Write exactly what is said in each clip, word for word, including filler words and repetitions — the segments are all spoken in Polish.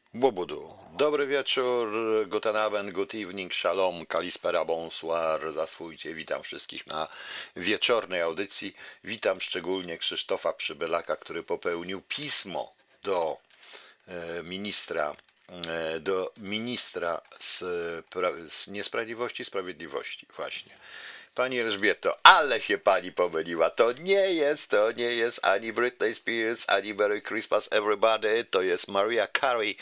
Łobudu. Dobry wieczór, guten Abend, good evening, shalom, kalispera, bonsoir, zaswójcie. Witam wszystkich na wieczornej audycji. Witam szczególnie Krzysztofa Przybylaka, który popełnił pismo do e, ministra, e, do ministra z, z Niesprawiedliwości, Sprawiedliwości, właśnie. Pani Elżbieto, ale się pani pomyliła. To nie jest, to nie jest ani Britney Spears, ani Merry Christmas Everybody, to jest Mariah Carey.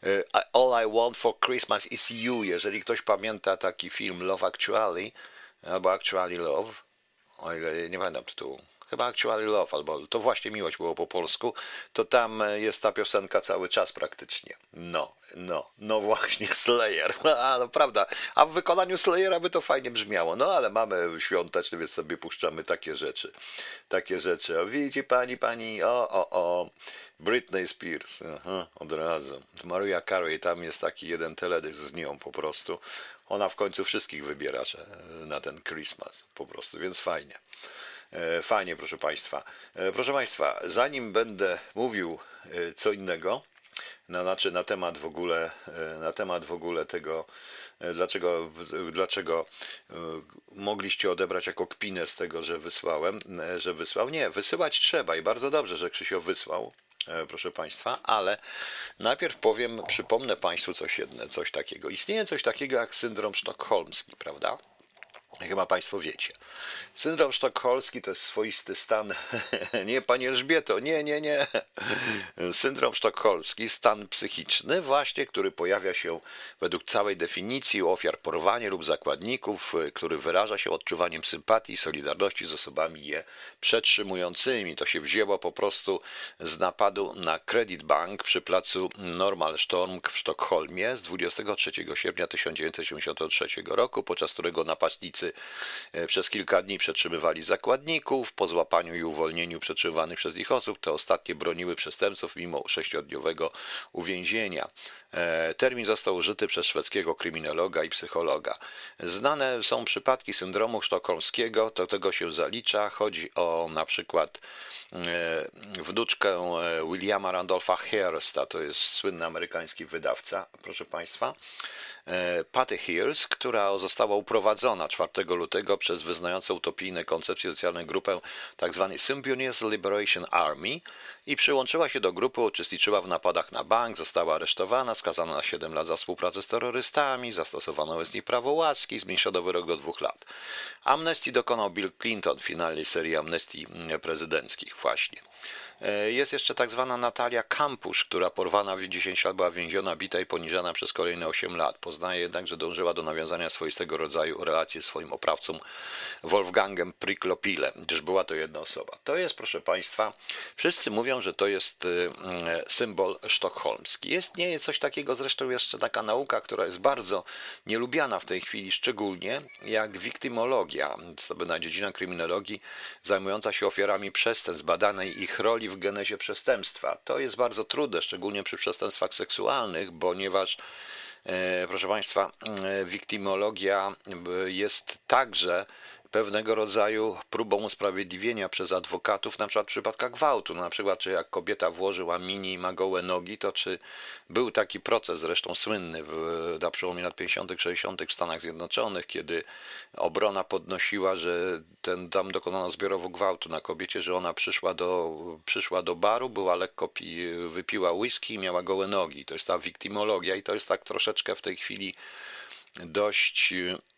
All I want for Christmas is you. Jeżeli ktoś pamięta taki film Love Actually, albo Actually Love, o ile nie pamiętam tytułu, chyba Actually Love, albo To właśnie miłość było po polsku, to tam jest ta piosenka cały czas praktycznie. No, no, no właśnie Slayer, a no prawda, a w wykonaniu Slayera by to fajnie brzmiało, no ale mamy świąteczny, więc sobie puszczamy takie rzeczy, takie rzeczy. O, widzi pani, pani, o, o, o, Britney Spears, aha, od razu. Mariah Carey, tam jest taki jeden teledysk z nią po prostu. Ona w końcu wszystkich wybiera na ten Christmas po prostu, więc fajnie. Fajnie, proszę Państwa. Proszę Państwa, zanim będę mówił co innego, na, znaczy na temat w ogóle, na temat w ogóle tego, dlaczego, dlaczego mogliście odebrać jako kpinę z tego, że wysłałem, że wysłał. Nie, wysyłać trzeba i bardzo dobrze, że Krzysio wysłał, proszę Państwa, ale najpierw powiem, przypomnę Państwu coś jedno, coś takiego. Istnieje coś takiego jak syndrom sztokholmski, prawda? Chyba Państwo wiecie. Syndrom sztokholmski to jest swoisty stan, nie Pani Elżbieto, nie, nie, nie. Syndrom sztokholmski, stan psychiczny właśnie, który pojawia się według całej definicji u ofiar porwania lub zakładników, który wyraża się odczuwaniem sympatii i solidarności z osobami je przetrzymującymi. To się wzięło po prostu z napadu na Credit Bank przy placu Normalstorm w Sztokholmie z dwudziestego trzeciego sierpnia tysiąc dziewięćset siedemdziesiątego trzeciego roku, podczas którego napastnicy przez kilka dni przetrzymywali zakładników. Po złapaniu i uwolnieniu przetrzymywanych przez nich osób te ostatnie broniły przestępców mimo sześciodniowego uwięzienia. Termin został użyty przez szwedzkiego kryminologa i psychologa. Znane są przypadki syndromu sztokholmskiego, do tego się zalicza. Chodzi o na przykład wnuczkę Williama Randolpha Hearsta, to jest słynny amerykański wydawca, proszę Państwa, Patty Hearst, która została uprowadzona czwartego lutego przez wyznającą utopijne koncepcje socjalne grupę tzw. Symbionese Liberation Army i przyłączyła się do grupy, uczestniczyła w napadach na bank, została aresztowana, skazana na siedem lat za współpracę z terrorystami, zastosowano wobec niej prawo łaski, zmniejszono wyrok do dwóch lat. Amnestii dokonał Bill Clinton w finalnej serii amnestii prezydenckich właśnie. Jest jeszcze tak zwana Natalia Kampusz, która porwana w dziesięć lat była więziona, bita i poniżana przez kolejne osiem lat. Poznaje jednak, że dążyła do nawiązania swoistego rodzaju relacji z swoim oprawcą Wolfgangem Priklopilem, gdyż była to jedna osoba. To jest, proszę Państwa, wszyscy mówią, że to jest symbol sztokholmski. Jest nie jest coś takiego, zresztą jeszcze taka nauka, która jest bardzo nielubiana w tej chwili, szczególnie jak wiktymologia, to na dziedzina kryminologii zajmująca się ofiarami przestępstw, badanej ich roli w genezie przestępstwa. To jest bardzo trudne, szczególnie przy przestępstwach seksualnych, ponieważ, e, proszę Państwa, e, wiktymologia jest także pewnego rodzaju próbą usprawiedliwienia przez adwokatów, na przykład w przypadkach gwałtu. No, na przykład, czy jak kobieta włożyła mini i ma gołe nogi, to czy był taki proces, zresztą słynny, w, na przełomie lat pięćdziesiątych, sześćdziesiątych w Stanach Zjednoczonych, kiedy obrona podnosiła, że ten, tam dokonano zbiorowo gwałtu na kobiecie, że ona przyszła do, przyszła do baru, była lekko, pi, wypiła whisky i miała gołe nogi. To jest ta wiktymologia i to jest tak troszeczkę w tej chwili dość...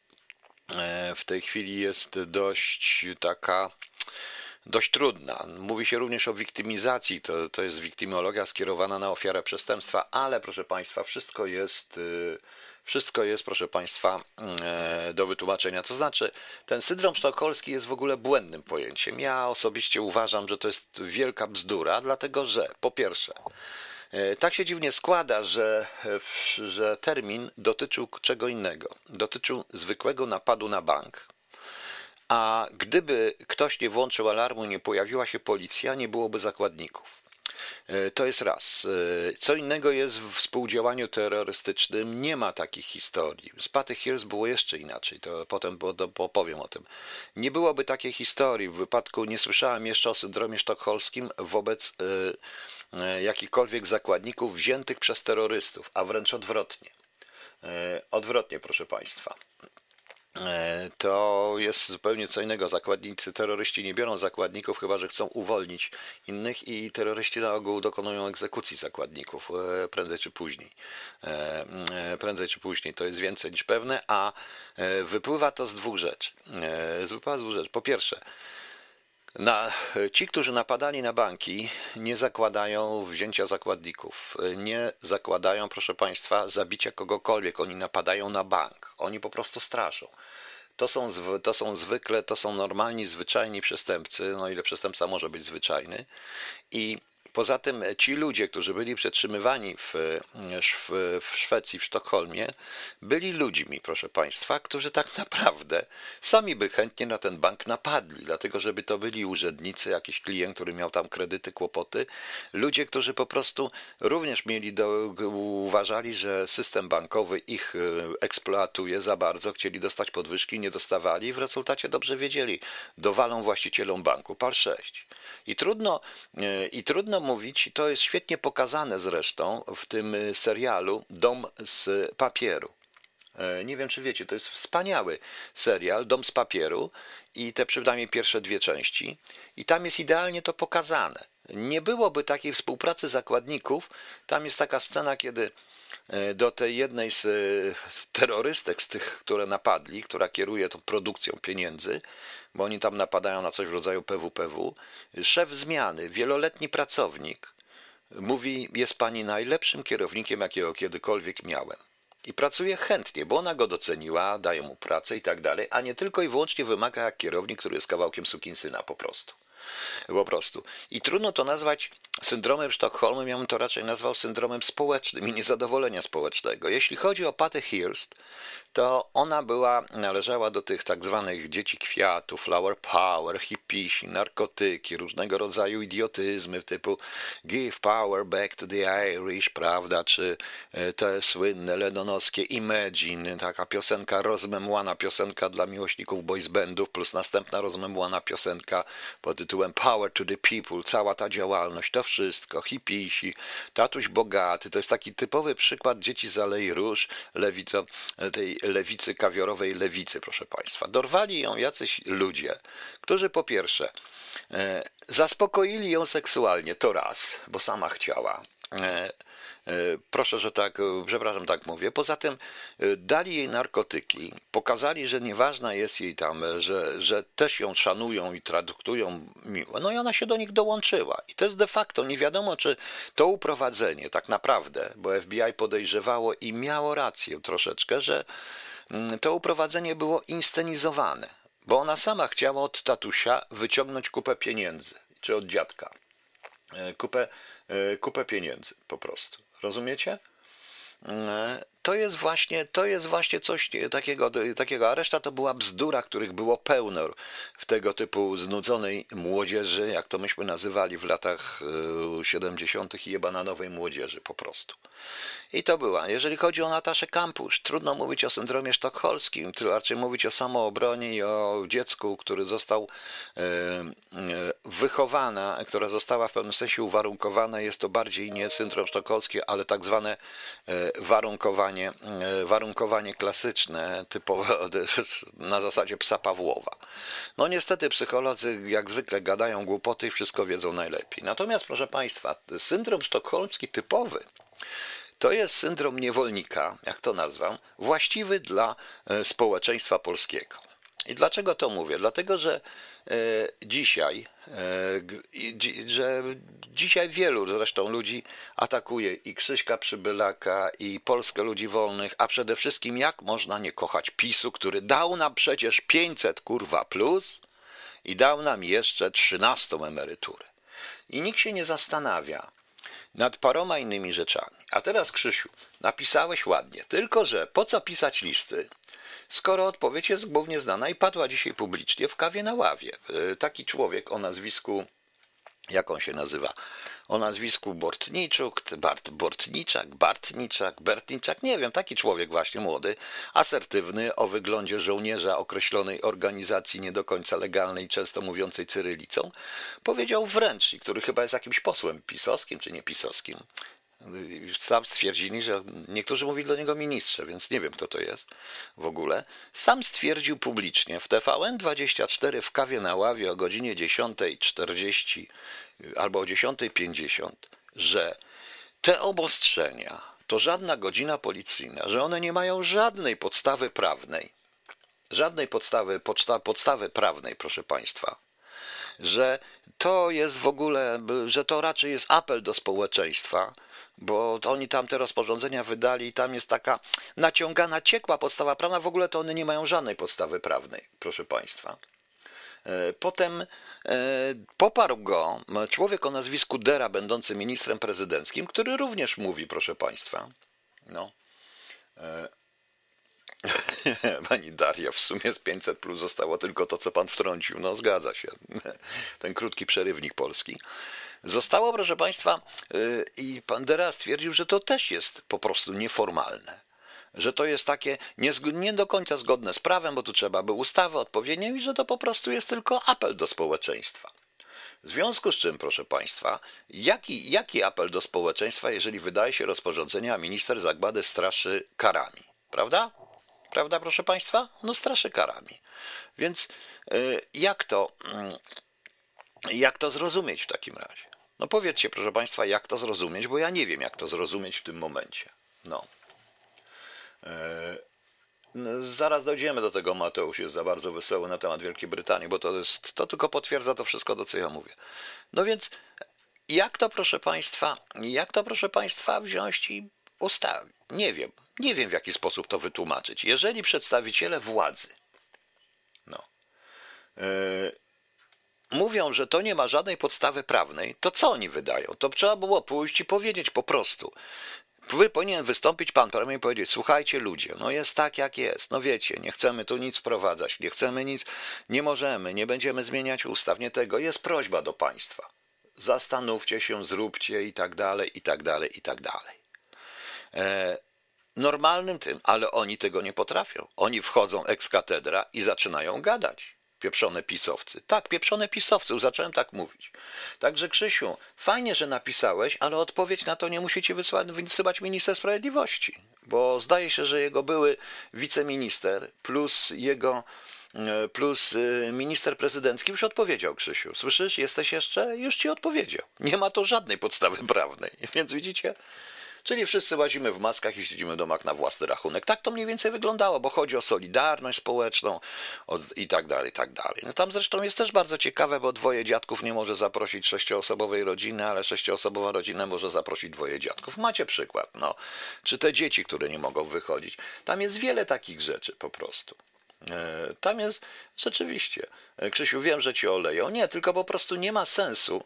w tej chwili jest dość taka, dość trudna. Mówi się również o wiktymizacji, to, to jest wiktymologia skierowana na ofiarę przestępstwa, ale proszę Państwa, wszystko jest, wszystko jest, proszę Państwa, do wytłumaczenia. To znaczy, ten syndrom sztokholmski jest w ogóle błędnym pojęciem. Ja osobiście uważam, że to jest wielka bzdura, dlatego że po pierwsze, tak się dziwnie składa, że, że termin dotyczył czego innego. Dotyczył zwykłego napadu na bank, a gdyby ktoś nie włączył alarmu i nie pojawiła się policja, nie byłoby zakładników. To jest raz. Co innego jest w współdziałaniu terrorystycznym. Nie ma takich historii. Z Patty Hearst było jeszcze inaczej. To potem opowiem o tym. Nie byłoby takiej historii. W wypadku nie słyszałem jeszcze o syndromie sztokholmskim wobec jakichkolwiek zakładników wziętych przez terrorystów, a wręcz odwrotnie. Odwrotnie, proszę Państwa. To jest zupełnie co innego. Zakładnicy, terroryści nie biorą zakładników, chyba że chcą uwolnić innych i terroryści na ogół dokonują egzekucji zakładników prędzej czy później. Prędzej czy później, to jest więcej niż pewne, a wypływa to z dwóch rzeczy. Wypływa z dwóch rzeczy. Po pierwsze, Na, ci, którzy napadali na banki, nie zakładają wzięcia zakładników, nie zakładają, proszę Państwa, zabicia kogokolwiek. Oni napadają na bank, oni po prostu straszą. To są, to są zwykle, to są normalni, zwyczajni przestępcy, no ile przestępca może być zwyczajny. I poza tym ci ludzie, którzy byli przetrzymywani w, w, w Szwecji, w Sztokholmie, byli ludźmi, proszę Państwa, którzy tak naprawdę sami by chętnie na ten bank napadli, dlatego żeby to byli urzędnicy, jakiś klient, który miał tam kredyty, kłopoty, ludzie, którzy po prostu również mieli do, uważali, że system bankowy ich eksploatuje za bardzo, chcieli dostać podwyżki, nie dostawali i w rezultacie dobrze wiedzieli, dowalą właścicielom banku, par sześć. I trudno, i trudno mówić, i to jest świetnie pokazane zresztą w tym serialu Dom z papieru. Nie wiem, czy wiecie, to jest wspaniały serial, Dom z papieru i te przynajmniej pierwsze dwie części. I tam jest idealnie to pokazane. Nie byłoby takiej współpracy zakładników. Tam jest taka scena, kiedy do tej jednej z terrorystek, z tych, które napadli, która kieruje tą produkcją pieniędzy, bo oni tam napadają na coś w rodzaju P W P W, szef zmiany, wieloletni pracownik, mówi, jest pani najlepszym kierownikiem, jakiego kiedykolwiek miałem. I pracuje chętnie, bo ona go doceniła, daje mu pracę i tak dalej, a nie tylko i wyłącznie wymaga jak kierownik, który jest kawałkiem sukinsyna po prostu. Po prostu. I trudno to nazwać syndromem Sztokholmu, ja bym to raczej nazwał syndromem społecznym i niezadowolenia społecznego. Jeśli chodzi o Patty Hearst, to ona była, należała do tych tak zwanych dzieci kwiatu, flower power, hippisi, narkotyki, różnego rodzaju idiotyzmy typu give power back to the Irish, prawda, czy te słynne lennonowskie Imagine, taka piosenka, rozmemłana piosenka dla miłośników boys bandów, plus następna rozmemłana piosenka pod tytułem Power to the People, cała ta działalność, to wszystko, hippisi, tatuś bogaty, to jest taki typowy przykład dzieci z Alei Róż, lewico, tej lewicy, kawiorowej lewicy, proszę Państwa. Dorwali ją jacyś ludzie, którzy po pierwsze e, zaspokoili ją seksualnie, to raz, bo sama chciała. E, Proszę, że tak, przepraszam, tak mówię. Poza tym dali jej narkotyki, pokazali, że nieważna jest jej tam, że, że też ją szanują i traktują miło. No i ona się do nich dołączyła. I to jest de facto, nie wiadomo, czy to uprowadzenie tak naprawdę, bo F B I podejrzewało i miało rację troszeczkę, że to uprowadzenie było inscenizowane, bo ona sama chciała od tatusia wyciągnąć kupę pieniędzy, czy od dziadka. Kupę, kupę pieniędzy po prostu. Rozumiecie? To jest właśnie, to jest właśnie coś takiego, takiego, a reszta to była bzdura, których było pełno w tego typu znudzonej młodzieży, jak to myśmy nazywali w latach siedemdziesiątych i jebananowej młodzieży po prostu. I to była. Jeżeli chodzi o Nataszę Kampusz, trudno mówić o syndromie sztokholmskim, raczej mówić o samoobronie i o dziecku, który został wychowana, która została w pewnym sensie uwarunkowana. Jest to bardziej nie syndrom sztokholmski, ale tak zwane warunkowanie, warunkowanie klasyczne, typowe na zasadzie psa Pawłowa. No niestety psycholodzy jak zwykle gadają głupoty i wszystko wiedzą najlepiej. Natomiast proszę Państwa, syndrom sztokholmski typowy to jest syndrom niewolnika, jak to nazwam, właściwy dla społeczeństwa polskiego. I dlaczego to mówię? Dlatego, że dzisiaj, że dzisiaj wielu zresztą ludzi atakuje i Krzyśka Przybylaka, i Polskę Ludzi Wolnych, a przede wszystkim jak można nie kochać PiSu, który dał nam przecież pięćset kurwa plus i dał nam jeszcze trzynastą emeryturę. I nikt się nie zastanawia nad paroma innymi rzeczami. A teraz, Krzysiu, napisałeś ładnie, tylko że po co pisać listy, skoro odpowiedź jest głównie znana i padła dzisiaj publicznie w kawie na ławie. Taki człowiek o nazwisku jak on się nazywa, o nazwisku Bortniczuk, Bart, Bortniczak, Bartniczak, Bertniczak, nie wiem, taki człowiek właśnie młody, asertywny, o wyglądzie żołnierza określonej organizacji nie do końca legalnej, często mówiącej cyrylicą, powiedział wręcz, i który chyba jest jakimś posłem pisowskim czy nie pisowskim, sam stwierdzili, że niektórzy mówili do niego ministrze, więc nie wiem, kto to jest w ogóle. Sam stwierdził publicznie w T V N dwadzieścia cztery w kawie na ławie o godzinie dziesiąta czterdzieści albo o dziesiąta pięćdziesiąt, że te obostrzenia to żadna godzina policyjna, że one nie mają żadnej podstawy prawnej. Żadnej podstawy, podsta, podstawy prawnej, proszę Państwa. Że to jest w ogóle, że to raczej jest apel do społeczeństwa, bo to oni tam te rozporządzenia wydali i tam jest taka naciągana, ciekła podstawa prawna, w ogóle to one nie mają żadnej podstawy prawnej, proszę Państwa. Potem poparł go człowiek o nazwisku Dera, będący ministrem prezydenckim, który również mówi, proszę Państwa, no, pani Daria, w sumie z pięćset plus zostało tylko to, co pan wtrącił. No zgadza się. Ten krótki przerywnik polski. Zostało, proszę państwa, i pan Dera stwierdził, że to też jest po prostu nieformalne. Że to jest takie nie, nie do końca zgodne z prawem, bo tu trzeba by ustawy odpowiednie i że to po prostu jest tylko apel do społeczeństwa. W związku z czym, proszę państwa, jaki, jaki apel do społeczeństwa, jeżeli wydaje się rozporządzenie, a minister zagłady straszy karami? Prawda? Prawda, proszę Państwa? No straszy karami. Więc jak to, jak to zrozumieć w takim razie? No powiedzcie, proszę Państwa, jak to zrozumieć, bo ja nie wiem, jak to zrozumieć w tym momencie. No. Zaraz dojdziemy do tego, Mateusz jest za bardzo wesoły na temat Wielkiej Brytanii, bo to jest, to tylko potwierdza to wszystko, to co ja mówię. No więc jak to, proszę Państwa, jak to, proszę Państwa, wziąć i ustawić? Nie wiem. Nie wiem, w jaki sposób to wytłumaczyć. Jeżeli przedstawiciele władzy no, yy, mówią, że to nie ma żadnej podstawy prawnej, to co oni wydają? To trzeba było pójść i powiedzieć po prostu. Wy powinien wystąpić pan premier i powiedzieć, słuchajcie ludzie, no jest tak jak jest, no wiecie, nie chcemy tu nic wprowadzać, nie chcemy nic, nie możemy, nie będziemy zmieniać ustaw, nie tego, jest prośba do państwa. Zastanówcie się, zróbcie i tak dalej, i tak dalej, i tak dalej. E, normalnym tym, ale oni tego nie potrafią. Oni wchodzą ex cathedra i zaczynają gadać. Pieprzone pisowcy. Tak, pieprzone pisowcy, zacząłem tak mówić. Także Krzysiu, fajnie, że napisałeś, ale odpowiedź na to nie musicie wysyłać minister sprawiedliwości, bo zdaje się, że jego były wiceminister plus jego plus minister prezydencki już odpowiedział, Krzysiu. Słyszysz, jesteś jeszcze? Już ci odpowiedział. Nie ma to żadnej podstawy prawnej, więc widzicie? Czyli wszyscy łazimy w maskach i siedzimy w domach na własny rachunek. Tak to mniej więcej wyglądało, bo chodzi o solidarność społeczną o, i tak dalej, i tak dalej. No tam zresztą jest też bardzo ciekawe, bo dwoje dziadków nie może zaprosić sześcioosobowej rodziny, ale sześcioosobowa rodzina może zaprosić dwoje dziadków. Macie przykład, no. Czy te dzieci, które nie mogą wychodzić. Tam jest wiele takich rzeczy po prostu. Tam jest rzeczywiście, Krzysiu, wiem, że ci oleją. Nie, tylko po prostu nie ma sensu.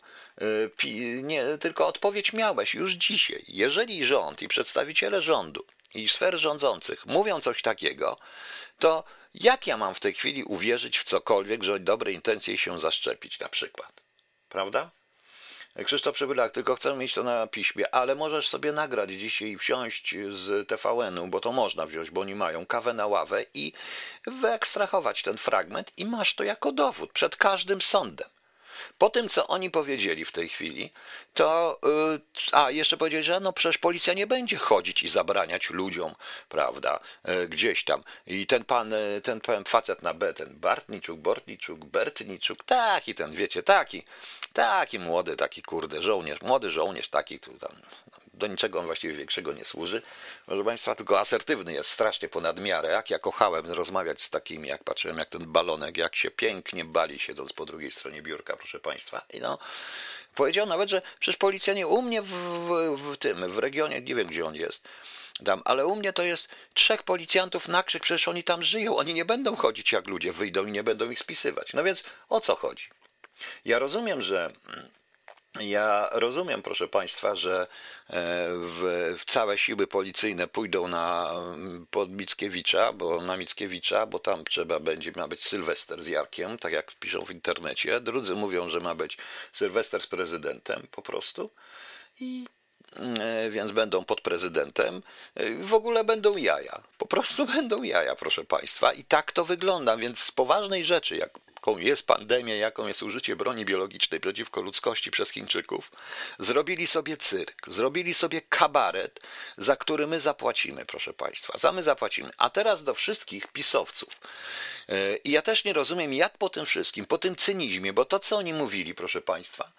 Nie, tylko odpowiedź miałeś już dzisiaj. Jeżeli rząd i przedstawiciele rządu i sfer rządzących mówią coś takiego, to jak ja mam w tej chwili uwierzyć w cokolwiek, że dobre intencje się zaszczepić na przykład? Prawda? Krzysztof Przybylak, tylko chcę mieć to na piśmie, ale możesz sobie nagrać dzisiaj i wziąć z T V N-u, bo to można wziąć, bo oni mają kawę na ławę i wyekstrahować ten fragment i masz to jako dowód przed każdym sądem. Po tym, co oni powiedzieli w tej chwili, to, yy, a jeszcze powiedzieli, że no przecież policja nie będzie chodzić i zabraniać ludziom, prawda, yy, gdzieś tam. I ten pan, yy, ten pan facet na B, ten Bartniczuk, Bortniczuk, Bertniczuk, taki ten, wiecie, taki, taki młody, taki kurde żołnierz, młody żołnierz, taki, który tam do niczego on właściwie większego nie służy. Proszę Państwa, tylko asertywny jest strasznie ponad miarę. Jak ja kochałem rozmawiać z takimi, jak patrzyłem, jak ten balonek, jak się pięknie bali, siedząc po drugiej stronie biurka, proszę Państwa. I no, powiedział nawet, że przecież policja nie u mnie w, w, w tym, w regionie, nie wiem gdzie on jest, tam, ale u mnie to jest trzech policjantów na krzyk, przecież oni tam żyją, oni nie będą chodzić jak ludzie wyjdą i nie będą ich spisywać. No więc o co chodzi? Ja rozumiem, że Ja rozumiem, proszę Państwa, że w, w całe siły policyjne pójdą na pod Mickiewicza, bo na Mickiewicza, bo tam trzeba będzie, ma być Sylwester z Jarkiem, tak jak piszą w internecie. Drudzy mówią, że ma być Sylwester z prezydentem po prostu. I więc będą pod prezydentem. W ogóle będą jaja. Po prostu będą jaja, proszę Państwa. I tak to wygląda, więc z poważnej rzeczy, jaką jest pandemia, jaką jest użycie broni biologicznej przeciwko ludzkości przez Chińczyków, zrobili sobie cyrk, zrobili sobie kabaret, za który my zapłacimy, proszę Państwa. Za my zapłacimy. A teraz do wszystkich pisowców. I ja też nie rozumiem, jak po tym wszystkim, po tym cynizmie, bo to, co oni mówili, proszę Państwa,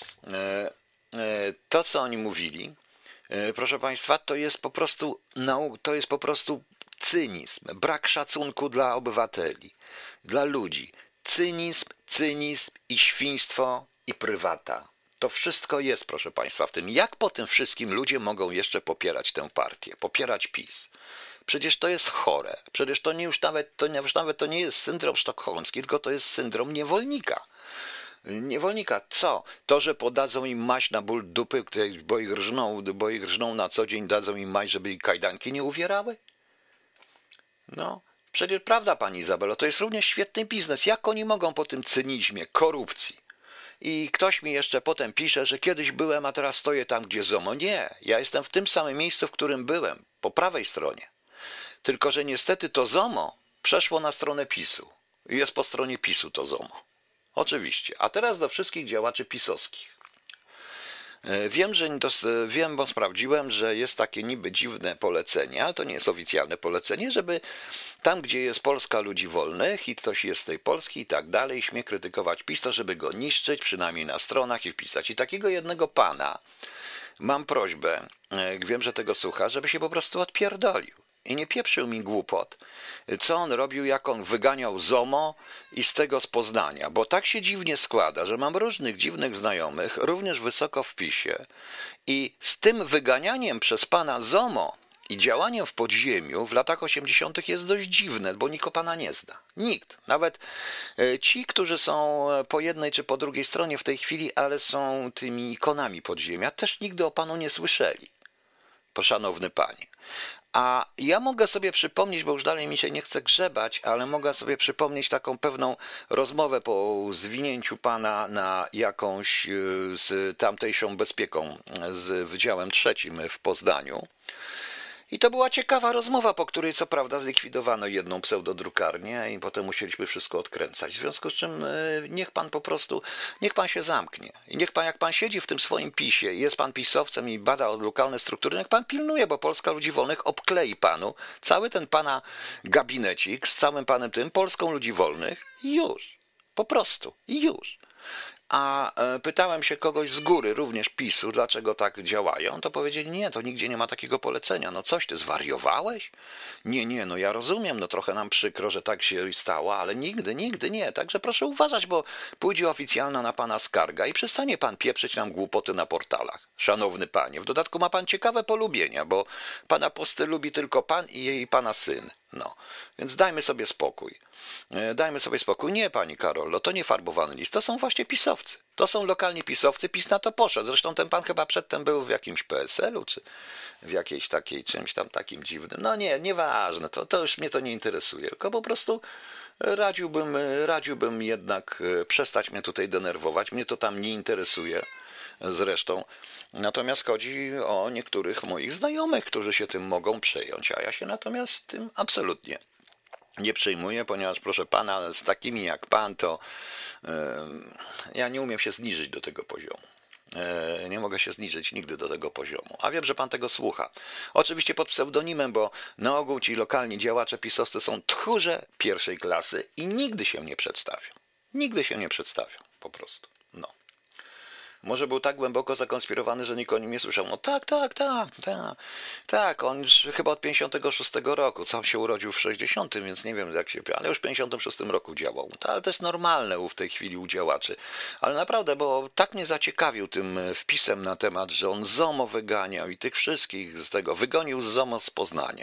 to, co oni mówili, proszę Państwa, to jest po prostu to jest po prostu cynizm, brak szacunku dla obywateli, dla ludzi. Cynizm, cynizm i świństwo i prywata. To wszystko jest, proszę Państwa, w tym. Jak po tym wszystkim ludzie mogą jeszcze popierać tę partię, popierać PiS? Przecież to jest chore. Przecież to nie już nawet to, już nawet to nie jest syndrom sztokholmski, tylko to jest syndrom niewolnika. Niewolnika. Co? To, że podadzą im maść na ból dupy, bo ich rżną, bo ich rżną na co dzień, dadzą im maść, żeby ich kajdanki nie uwierały? No, przecież prawda, pani Izabelo, to jest również świetny biznes. Jak oni mogą po tym cynizmie, korupcji? I ktoś mi jeszcze potem pisze, że kiedyś byłem, a teraz stoję tam, gdzie ZOMO. Nie, ja jestem w tym samym miejscu, w którym byłem, po prawej stronie. Tylko że niestety to ZOMO przeszło na stronę PiSu. Jest po stronie PiSu to ZOMO. Oczywiście. A teraz do wszystkich działaczy pisowskich. Wiem, że wiem, bo sprawdziłem, że jest takie niby dziwne polecenie, ale to nie jest oficjalne polecenie, żeby tam, gdzie jest Polska ludzi wolnych i ktoś jest z tej Polski i tak dalej, śmie krytykować PiS, to żeby go niszczyć, przynajmniej na stronach i wpisać. I takiego jednego pana mam prośbę, wiem, że tego słucha, żeby się po prostu odpierdolił. I nie pieprzył mi głupot, co on robił, jak on wyganiał ZOMO i z tego z Poznania. Bo tak się dziwnie składa, że mam różnych dziwnych znajomych, również wysoko w PiSie. I z tym wyganianiem przez pana ZOMO i działaniem w podziemiu w latach osiemdziesiątych jest dość dziwne, bo nikt o pana nie zna. Nikt. Nawet ci, którzy są po jednej czy po drugiej stronie w tej chwili, ale są tymi ikonami podziemia, też nigdy o panu nie słyszeli. Szanowny panie. A ja mogę sobie przypomnieć, bo już dalej mi się nie chce grzebać, ale mogę sobie przypomnieć taką pewną rozmowę po zwinięciu pana na jakąś z tamtejszą bezpieką, z Wydziałem Trzecim w Poznaniu. I to była ciekawa rozmowa, po której co prawda zlikwidowano jedną pseudodrukarnię i potem musieliśmy wszystko odkręcać. W związku z czym niech pan po prostu, niech pan się zamknie. I niech pan, jak pan siedzi w tym swoim PiSie, jest pan pisowcem i bada lokalne struktury, niech pan pilnuje, bo Polska Ludzi Wolnych obklei panu cały ten pana gabinecik z całym panem tym, Polską Ludzi Wolnych i już. Po prostu. I już. A pytałem się kogoś z góry, również PiSu, dlaczego tak działają, to powiedzieli, nie, to nigdzie nie ma takiego polecenia. No coś, ty zwariowałeś? Nie, nie, no ja rozumiem, no trochę nam przykro, że tak się stało, ale nigdy, nigdy nie. Także proszę uważać, bo pójdzie oficjalna na pana skarga i przestanie pan pieprzyć nam głupoty na portalach. Szanowny panie, w dodatku ma pan ciekawe polubienia, bo pana posty lubi tylko pan i jej pana syn. No, więc dajmy sobie spokój. Dajmy sobie spokój. Nie, pani Karollo, to nie farbowany list, to są właśnie pisowcy. To są lokalni pisowcy, PiS na to poszedł. Zresztą ten pan chyba przedtem był w jakimś P S L u, czy w jakiejś takiej, czymś tam takim dziwnym. No nie, nieważne, to, to już mnie to nie interesuje, tylko po prostu radziłbym, radziłbym jednak przestać mnie tutaj denerwować. Mnie to tam nie interesuje zresztą. Natomiast chodzi o niektórych moich znajomych, którzy się tym mogą przejąć, a ja się natomiast tym absolutnie nie przejmuję, ponieważ proszę pana, z takimi jak pan, to yy, ja nie umiem się zniżyć do tego poziomu. Yy, nie mogę się zniżyć nigdy do tego poziomu. A wiem, że pan tego słucha. Oczywiście pod pseudonimem, bo na ogół ci lokalni działacze pisowcy są tchórze pierwszej klasy i nigdy się nie przedstawią. Nigdy się nie przedstawią, po prostu. No. Może był tak głęboko zakonspirowany, że nikt o nim nie słyszał. No tak, tak, tak, tak. Tak, on już chyba od pięćdziesiątego szóstego roku, sam się urodził w sześćdziesiątym, więc nie wiem jak się, ale już w pięćdziesiątym szóstym roku działał. To, ale to jest normalne w tej chwili u działaczy. Ale naprawdę, bo tak mnie zaciekawił tym wpisem na temat, że on ZOMO wyganiał i tych wszystkich z tego, wygonił ZOMO z Poznania.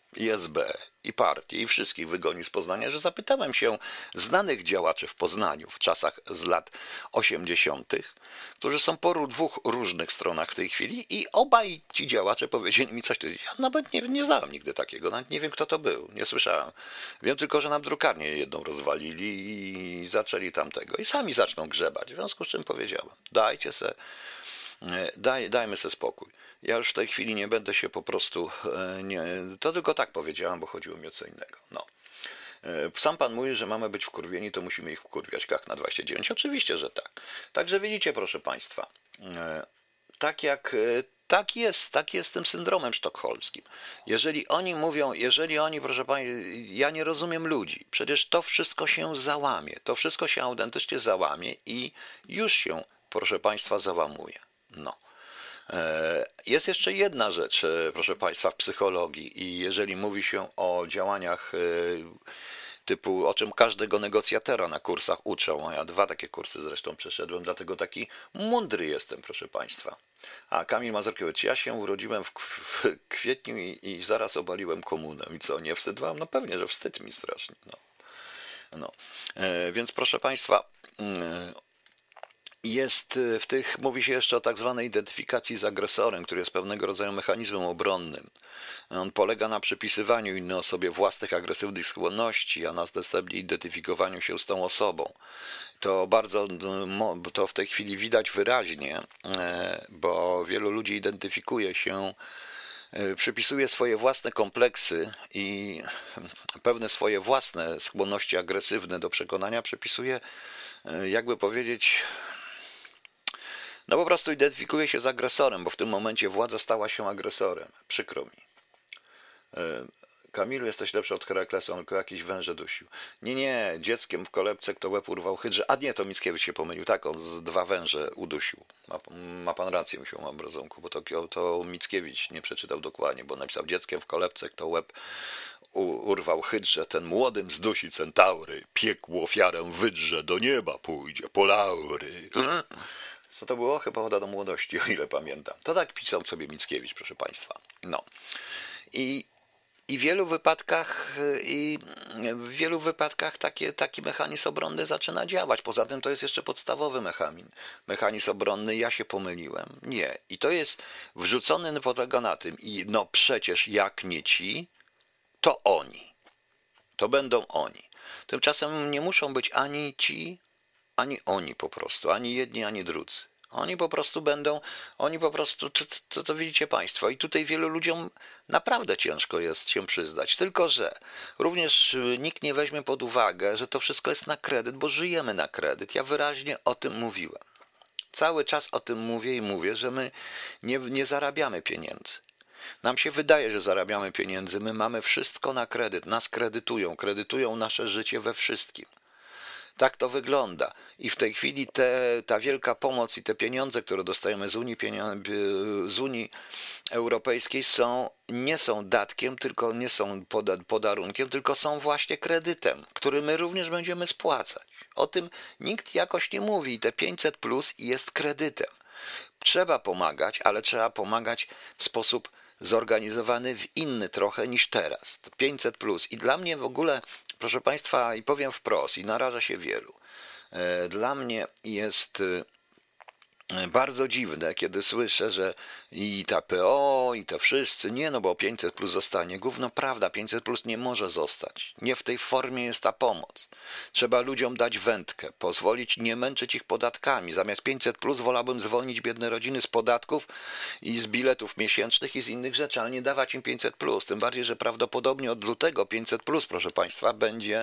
i S B, i partię, i wszystkich wygonił z Poznania, że zapytałem się znanych działaczy w Poznaniu w czasach z lat osiemdziesiątych, którzy są po dwóch różnych stronach w tej chwili i obaj ci działacze powiedzieli mi coś, ja nawet nie, nie znałem nigdy takiego, nawet nie wiem kto to był, nie słyszałem. Wiem tylko, że nam drukarnię jedną rozwalili i zaczęli tamtego i sami zaczną grzebać, w związku z czym powiedziałem, dajcie se, daj, dajmy se spokój. Ja już w tej chwili nie będę się po prostu, nie, to tylko tak powiedziałem, bo chodziło mi o co innego. No. Sam pan mówi, że mamy być wkurwieni, to musimy ich wkurwiać. Jak na dwadzieścia dziewięć? Oczywiście, że tak. Także widzicie, proszę państwa, tak jak, tak jest, tak jest z tym syndromem sztokholmskim. Jeżeli oni mówią, jeżeli oni, proszę państwa, ja nie rozumiem ludzi, przecież to wszystko się załamie, to wszystko się autentycznie załamie i już się, proszę państwa, załamuje. No. Jest jeszcze jedna rzecz, proszę państwa, w psychologii i jeżeli mówi się o działaniach typu, o czym każdego negocjatora na kursach uczą, a ja dwa takie kursy zresztą przeszedłem, dlatego taki mądry jestem, proszę państwa. A Kamil Mazurkiewicz, ja się urodziłem w kwietniu i, i zaraz obaliłem komunę. I co, nie wstyd wam? No pewnie, że wstyd mi strasznie. No. No. E, więc proszę państwa, e, jest w tych, mówi się jeszcze o tak zwanej identyfikacji z agresorem, który jest pewnego rodzaju mechanizmem obronnym. On polega na przypisywaniu innej osobie własnych agresywnych skłonności, a następnie identyfikowaniu się z tą osobą. To bardzo, to w tej chwili widać wyraźnie, bo wielu ludzi identyfikuje się, przypisuje swoje własne kompleksy i pewne swoje własne skłonności agresywne do przekonania przypisuje, jakby powiedzieć, no po prostu identyfikuje się z agresorem, bo w tym momencie władza stała się agresorem. Przykro mi. Kamilu, jesteś lepszy od Heraklesa, on tylko jakieś węże dusił. Nie, nie, dzieckiem w kolebce kto łeb urwał hydrze. A nie, to Mickiewicz się pomylił. Tak, on z dwa węże udusił. Ma, ma pan rację, musiał mam rozumku, bo to, to Mickiewicz nie przeczytał dokładnie, bo napisał dzieckiem w kolebce kto łeb urwał hydrze, ten młodym zdusi centaury, piekło ofiarę wydrze, do nieba pójdzie, po laury. Co to było? Chyba Oda do młodości, o ile pamiętam. To tak pisał sobie Mickiewicz, proszę państwa. No. I, i w wielu wypadkach, i w wielu wypadkach takie, taki mechanizm obronny zaczyna działać. Poza tym to jest jeszcze podstawowy mechanizm. Mechanizm obronny, ja się pomyliłem. Nie. I to jest wrzucony polega na tym. I no przecież jak nie ci, to oni. To będą oni. Tymczasem nie muszą być ani ci, ani oni po prostu. Ani jedni, ani drudzy. Oni po prostu będą, oni po prostu, to, to, to widzicie państwo. I tutaj wielu ludziom naprawdę ciężko jest się przyznać. Tylko że również nikt nie weźmie pod uwagę, że to wszystko jest na kredyt, bo żyjemy na kredyt. Ja wyraźnie o tym mówiłem. Cały czas o tym mówię i mówię, że my nie, nie zarabiamy pieniędzy. Nam się wydaje, że zarabiamy pieniędzy, my mamy wszystko na kredyt, nas kredytują, kredytują nasze życie we wszystkim. Tak to wygląda. I w tej chwili te, ta wielka pomoc i te pieniądze, które dostajemy z Unii, z Unii Europejskiej są, nie są datkiem, tylko nie są podarunkiem, tylko są właśnie kredytem, który my również będziemy spłacać. O tym nikt jakoś nie mówi. Te pięćset plus jest kredytem. Trzeba pomagać, ale trzeba pomagać w sposób zorganizowany w inny trochę niż teraz. pięćset plus. I dla mnie w ogóle, proszę państwa, i powiem wprost, i naraża się wielu, dla mnie jest bardzo dziwne, kiedy słyszę, że i ta P O, i te wszyscy, nie no, bo pięćset plus zostanie. Gówno prawda, pięćset plus nie może zostać. Nie w tej formie jest ta pomoc. Trzeba ludziom dać wędkę, pozwolić nie męczyć ich podatkami. Zamiast pięćset plus wolałbym zwolnić biedne rodziny z podatków i z biletów miesięcznych i z innych rzeczy, ale nie dawać im pięćset plus. Tym bardziej, że prawdopodobnie od lutego pięćset plus, proszę państwa, będzie...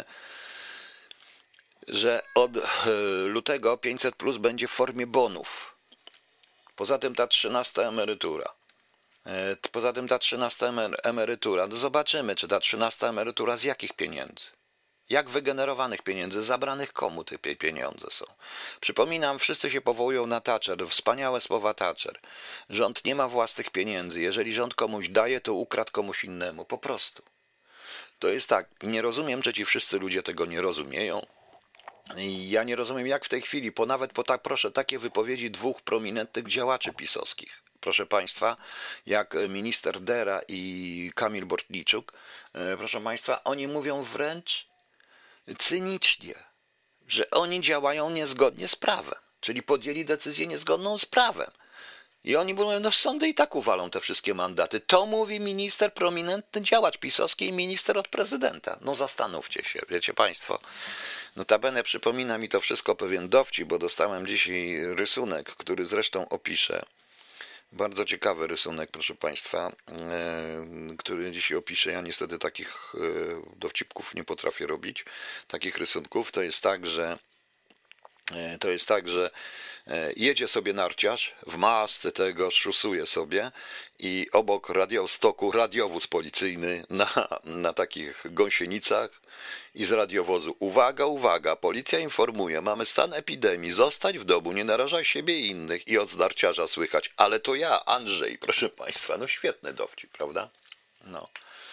że od lutego pięćset plus będzie w formie bonów. Poza tym ta trzynasta emerytura. Poza tym ta trzynasta emerytura. No zobaczymy, czy ta trzynasta emerytura z jakich pieniędzy? Jak wygenerowanych pieniędzy? Zabranych komu te pieniądze są? Przypominam, wszyscy się powołują na Thatcher. Wspaniałe słowa Thatcher. Rząd nie ma własnych pieniędzy. Jeżeli rząd komuś daje, to ukradł komuś innemu. Po prostu. To jest tak. Nie rozumiem, czy ci wszyscy ludzie tego nie rozumieją. I ja nie rozumiem, jak w tej chwili, po nawet po tak, proszę, takie wypowiedzi dwóch prominentnych działaczy pisowskich, proszę Państwa, jak minister Dera i Kamil Bortniczuk, proszę Państwa, oni mówią wręcz cynicznie, że oni działają niezgodnie z prawem, czyli podjęli decyzję niezgodną z prawem. I oni mówią, no w sądy i tak uwalą te wszystkie mandaty. To mówi minister, prominentny działacz pisowski i minister od prezydenta. No zastanówcie się, wiecie Państwo. Notabene przypomina mi to wszystko pewien dowcip, bo dostałem dzisiaj rysunek, który zresztą opiszę. Bardzo ciekawy rysunek, proszę Państwa, który dzisiaj opiszę. Ja niestety takich dowcipków nie potrafię robić, takich rysunków. To jest tak, że To jest tak, że jedzie sobie narciarz, w masce tego szusuje sobie i obok radiostoku radiowóz policyjny na, na takich gąsienicach i z radiowozu. Uwaga, uwaga, policja informuje, mamy stan epidemii, zostać w domu, nie narażaj siebie i innych. I od narciarza słychać, ale to ja, Andrzej, proszę Państwa. No świetny dowcip, prawda? No.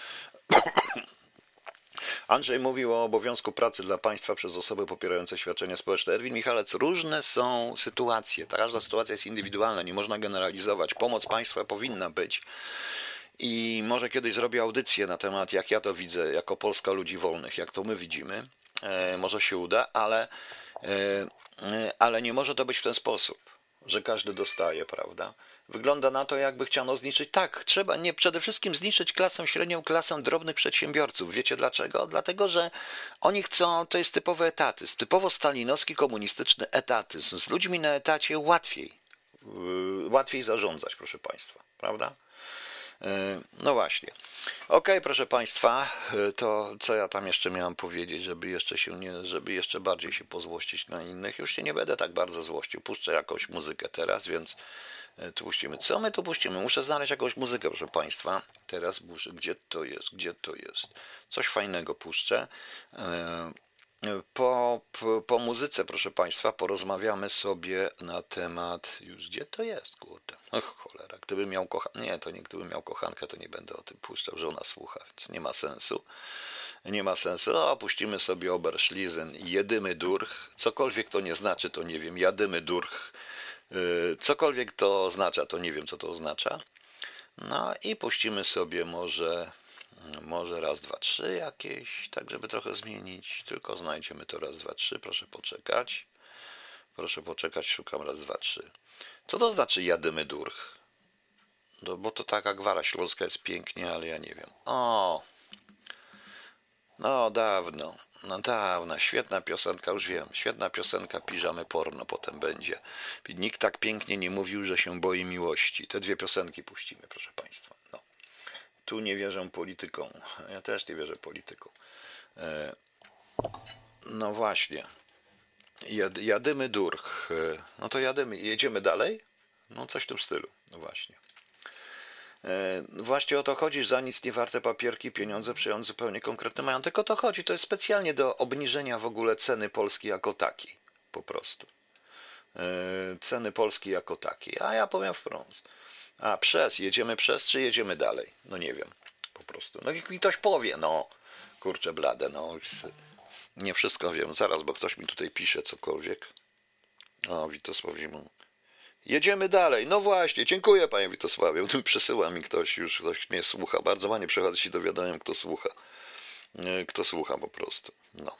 Andrzej mówił o obowiązku pracy dla państwa przez osoby popierające świadczenia społeczne. Erwin Michalec, różne są sytuacje. Ta każda sytuacja jest indywidualna, nie można generalizować. Pomoc państwa powinna być. I może kiedyś zrobię audycję na temat, jak ja to widzę, jako Polska ludzi wolnych, jak to my widzimy. E, może się uda, ale, e, ale nie może to być w ten sposób, że każdy dostaje, prawda? Wygląda na to, jakby chciano zniszczyć. Tak, trzeba nie przede wszystkim zniszczyć klasę średnią, klasę drobnych przedsiębiorców. Wiecie dlaczego? Dlatego, że oni chcą, to jest typowy etatyzm, typowo stalinowski, komunistyczny etatyzm. Z ludźmi na etacie łatwiej, yy, łatwiej zarządzać, proszę Państwa, prawda? Yy, no właśnie. Okej, proszę Państwa, yy, to co ja tam jeszcze miałem powiedzieć, żeby jeszcze się nie, żeby jeszcze bardziej się pozłościć na innych. Już się nie będę tak bardzo złościł. Puszczę jakąś muzykę teraz, więc tu puścimy. Co my tu puścimy? Muszę znaleźć jakąś muzykę, proszę Państwa. Teraz muszę. Gdzie to jest? Gdzie to jest? Coś fajnego puszczę. Po, po, po muzyce, proszę Państwa, porozmawiamy sobie na temat. Już gdzie to jest, kurde? Och, cholera. Gdybym miał kochankę. Nie, to nie gdybym miał kochankę, to nie będę o tym puszczał, że ona słucha, więc nie ma sensu. Nie ma sensu. O, puścimy sobie Oberschließen i Jedymy durch. Cokolwiek to nie znaczy, to nie wiem. Jadymy durch. Cokolwiek to oznacza, to nie wiem, co to oznacza. No i puścimy sobie może, może raz, dwa, trzy jakieś, tak żeby trochę zmienić. Tylko znajdziemy to raz, dwa, trzy. Proszę poczekać. Proszę poczekać, szukam raz, dwa, trzy. Co to znaczy Jadymy durch? No, bo to taka gwara śląska jest pięknie, ale ja nie wiem. O! No, dawno. No dawna, świetna piosenka, już wiem, świetna piosenka, piżamy porno potem będzie. Nikt tak pięknie nie mówił, że się boi miłości. Te dwie piosenki puścimy, proszę Państwa. No. Tu nie wierzę politykom. Ja też nie wierzę politykom. E, no właśnie. Jad, jadymy durch. E, no to jadymy, jedziemy dalej? No coś w tym stylu. No właśnie. Właśnie o to chodzi, że za nic nie warte papierki, pieniądze przyjąć zupełnie konkretny majątek. O to chodzi, to jest specjalnie do obniżenia w ogóle ceny Polski jako takiej, po prostu. Ceny Polski jako takiej, a ja powiem wprost. A przez, jedziemy przez, czy jedziemy dalej? No nie wiem, po prostu. No i ktoś powie, no, kurczę blade, no, nie wszystko wiem, zaraz, bo ktoś mi tutaj pisze cokolwiek. O, Witosław Zimon. Jedziemy dalej. No właśnie, dziękuję Panie Witosławie. Tu przesyła mi ktoś, już ktoś mnie słucha. Bardzo ładnie przechodzę się dowiadałem, kto słucha. Kto słucha po prostu. No.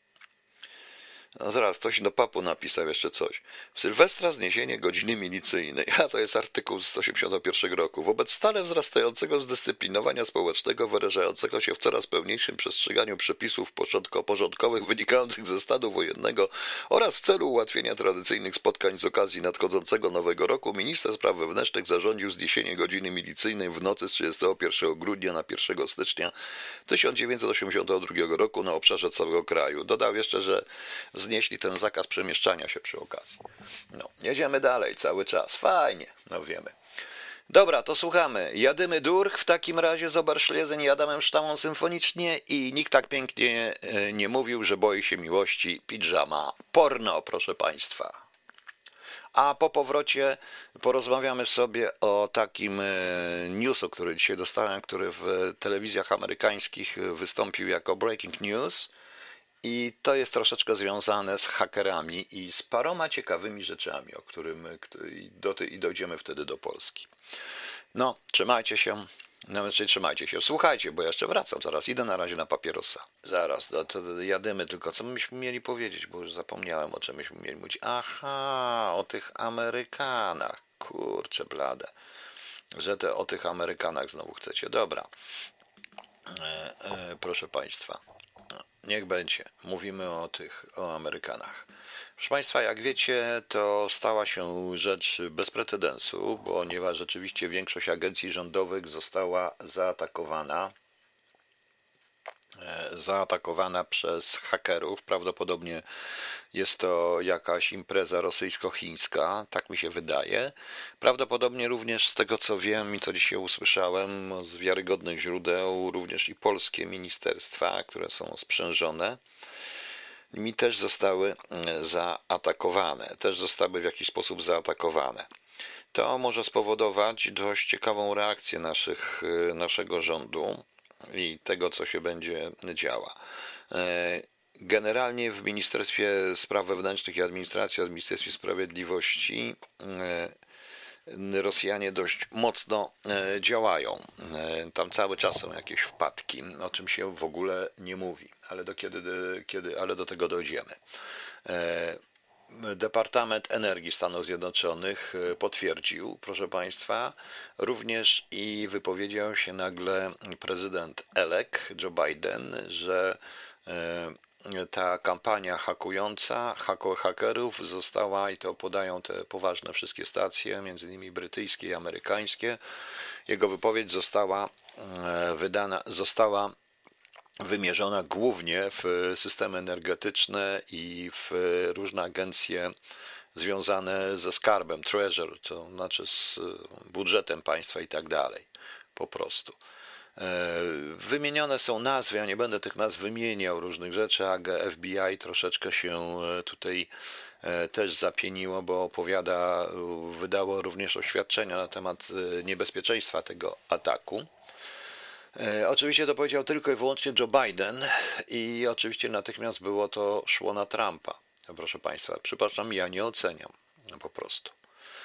A zaraz, ktoś do papu napisał jeszcze coś. W Sylwestra zniesienie godziny milicyjnej. A to jest artykuł z osiemdziesiątego pierwszego roku. Wobec stale wzrastającego zdyscyplinowania społecznego wyrażającego się w coraz pełniejszym przestrzeganiu przepisów porządkowych wynikających ze stanu wojennego oraz w celu ułatwienia tradycyjnych spotkań z okazji nadchodzącego nowego roku, minister spraw wewnętrznych zarządził zniesienie godziny milicyjnej w nocy z trzydziestego pierwszego grudnia na pierwszego stycznia tysiąc dziewięćset osiemdziesiątego drugiego roku na obszarze całego kraju. Dodał jeszcze, że znieśli ten zakaz przemieszczania się przy okazji. No, jedziemy dalej cały czas. Fajnie, no wiemy. Dobra, to słuchamy. Jadymy durch w takim razie z Oberschließen i Adamem Sztamą symfonicznie i nikt tak pięknie nie mówił, że boi się miłości. Pidżama. Porno, proszę Państwa. A po powrocie porozmawiamy sobie o takim newsu, który dzisiaj dostałem, który w telewizjach amerykańskich wystąpił jako breaking news. I to jest troszeczkę związane z hakerami i z paroma ciekawymi rzeczami, o którym i dojdziemy wtedy do Polski. No, trzymajcie się. No, znaczy, trzymajcie się. Słuchajcie, bo ja jeszcze wracam. Zaraz idę na razie na papierosa. Zaraz, to, to jadymy. Tylko co myśmy mieli powiedzieć, bo już zapomniałem, o czym myśmy mieli mówić. Aha, o tych Amerykanach. Kurczę blade. Że te, o tych Amerykanach znowu chcecie. Dobra. E, e, proszę Państwa. Niech będzie. Mówimy o tych, o Amerykanach. Proszę Państwa, jak wiecie, to stała się rzecz bez precedensu, ponieważ rzeczywiście większość agencji rządowych została zaatakowana, zaatakowana przez hakerów. Prawdopodobnie jest to jakaś impreza rosyjsko-chińska, tak mi się wydaje. Prawdopodobnie również z tego, co wiem i co dzisiaj usłyszałem z wiarygodnych źródeł, również i polskie ministerstwa, które są sprzężone, mi też zostały zaatakowane, też zostały w jakiś sposób zaatakowane. To może spowodować dość ciekawą reakcję naszych, naszego rządu i tego, co się będzie działa. Generalnie w Ministerstwie Spraw Wewnętrznych i Administracji, w Ministerstwie Sprawiedliwości Rosjanie dość mocno działają. Tam cały czas są jakieś wpadki, o czym się w ogóle nie mówi, ale do, kiedy, kiedy, ale do tego dojdziemy. Departament Energii Stanów Zjednoczonych potwierdził, proszę Państwa, również i wypowiedział się nagle prezydent-elect Joe Biden, że ta kampania hakująca, hakerów została, i to podają te poważne wszystkie stacje, między innymi brytyjskie i amerykańskie, jego wypowiedź została wydana, została wymierzona głównie w systemy energetyczne i w różne agencje związane ze skarbem, treasure, to znaczy z budżetem państwa i tak dalej, po prostu. Wymienione są nazwy, ja nie będę tych nazw wymieniał, różnych rzeczy, a F B I troszeczkę się tutaj też zapieniło, bo opowiada, wydało również oświadczenia na temat niebezpieczeństwa tego ataku. Oczywiście to powiedział tylko i wyłącznie Joe Biden i oczywiście natychmiast było to szło na Trumpa. Proszę Państwa, przypuszczam, ja nie oceniam po prostu.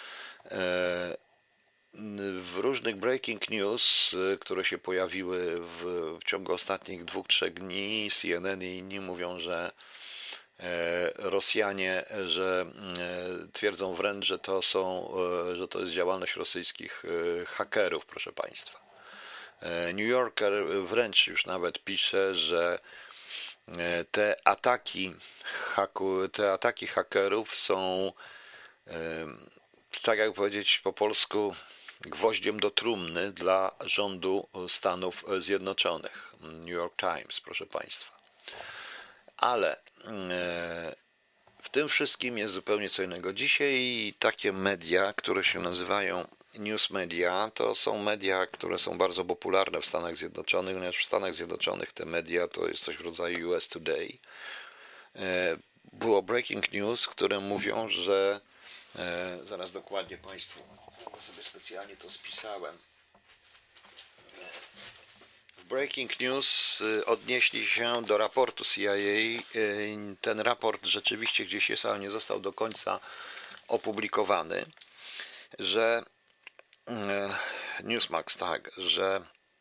W różnych breaking news, które się pojawiły w, w ciągu ostatnich dwóch, trzech dni, C N N i inni mówią, że Rosjanie, że twierdzą wręcz, że to są, że to jest działalność rosyjskich hakerów, proszę Państwa. New Yorker wręcz już nawet pisze, że te ataki, haku, te ataki hakerów są, tak jak powiedzieć po polsku, gwoździem do trumny dla rządu Stanów Zjednoczonych. New York Times, proszę Państwa. Ale w tym wszystkim jest zupełnie co innego. Dzisiaj takie media, które się nazywają news media, to są media, które są bardzo popularne w Stanach Zjednoczonych, ponieważ w Stanach Zjednoczonych te media to jest coś w rodzaju U S Today. Było breaking news, które mówią, że zaraz dokładnie Państwu sobie specjalnie to spisałem. W breaking news odnieśli się do raportu C I A. Ten raport rzeczywiście gdzieś jest, ale nie został do końca opublikowany, że Newsmax, tak, że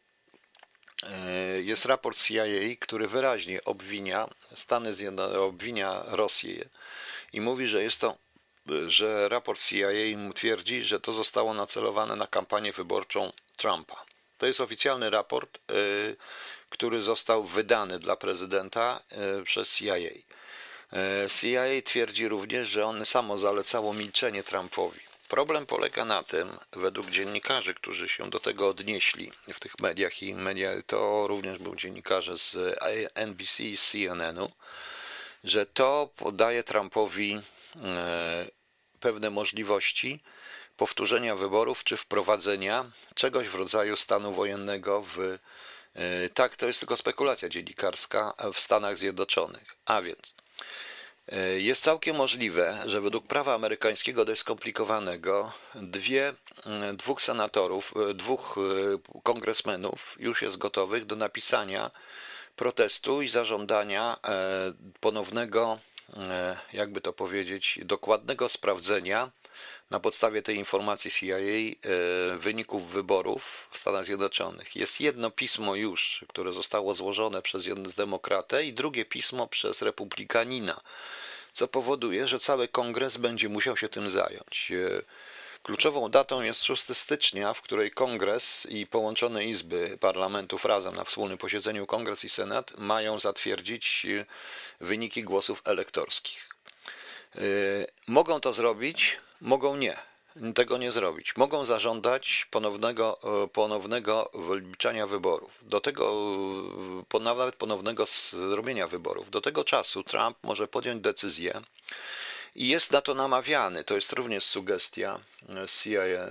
jest raport C I A, który wyraźnie obwinia Stany Zjednoczone, obwinia Rosję i mówi, że jest to, że raport C I A twierdzi, że to zostało nacelowane na kampanię wyborczą Trumpa. To jest oficjalny raport, który został wydany dla prezydenta przez C I A. C I A twierdzi również, że on samo zalecało milczenie Trumpowi. Problem polega na tym, według dziennikarzy, którzy się do tego odnieśli w tych mediach i media, to również był dziennikarze z N B C i C N N u, że to daje Trumpowi pewne możliwości powtórzenia wyborów czy wprowadzenia czegoś w rodzaju stanu wojennego w, tak, to jest tylko spekulacja dziennikarska, w Stanach Zjednoczonych. A więc jest całkiem możliwe, że według prawa amerykańskiego dość skomplikowanego dwie, dwóch senatorów, dwóch kongresmenów już jest gotowych do napisania protestu i zażądania ponownego, jakby to powiedzieć, dokładnego sprawdzenia na podstawie tej informacji C I A wyników wyborów w Stanach Zjednoczonych. Jest jedno pismo już, które zostało złożone przez jednego demokratę i drugie pismo przez republikanina, co powoduje, że cały kongres będzie musiał się tym zająć. Kluczową datą jest szóstego stycznia, w której kongres i połączone izby parlamentów razem na wspólnym posiedzeniu kongres i senat mają zatwierdzić wyniki głosów elektorskich. Mogą to zrobić, mogą nie. Tego nie zrobić. Mogą zażądać ponownego, ponownego wyliczania wyborów. Do tego, nawet ponownego zrobienia wyborów. Do tego czasu Trump może podjąć decyzję i jest na to namawiany. To jest również sugestia C I A,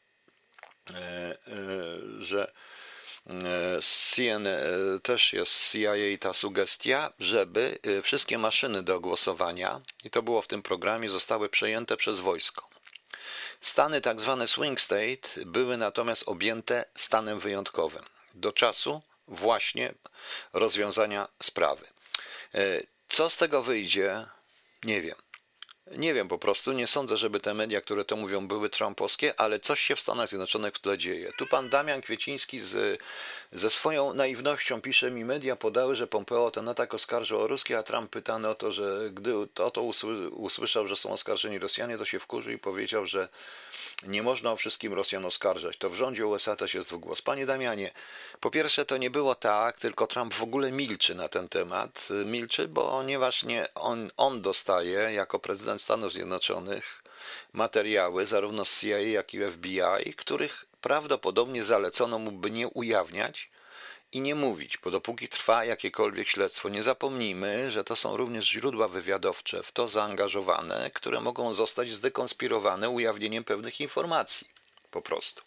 że C N N, też jest C I A ta sugestia, żeby wszystkie maszyny do głosowania, i to było w tym programie, zostały przejęte przez wojsko. Stany tak zwane swing state były natomiast objęte stanem wyjątkowym do czasu właśnie rozwiązania sprawy. Co z tego wyjdzie? Nie wiem. Nie wiem po prostu, nie sądzę, żeby te media, które to mówią, były trumpowskie, ale coś się w Stanach Zjednoczonych w tle dzieje. Tu pan Damian Kwieciński z, ze swoją naiwnością pisze mi, media podały, że Pompeo ten atak oskarżył o ruskie, a Trump pytany o to, że gdy o to usłyszał, że są oskarżeni Rosjanie, to się wkurzył i powiedział, że nie można o wszystkim Rosjan oskarżać. To w rządzie U S A też jest dwugłos. Panie Damianie, po pierwsze to nie było tak, tylko Trump w ogóle milczy na ten temat. Milczy, ponieważ nie on, on dostaje jako prezydent Stanów Zjednoczonych materiały zarówno z C I A, jak i F B I, których prawdopodobnie zalecono mu, by nie ujawniać i nie mówić, bo dopóki trwa jakiekolwiek śledztwo. Nie zapomnijmy, że to są również źródła wywiadowcze w to zaangażowane, które mogą zostać zdekonspirowane ujawnieniem pewnych informacji. Po prostu.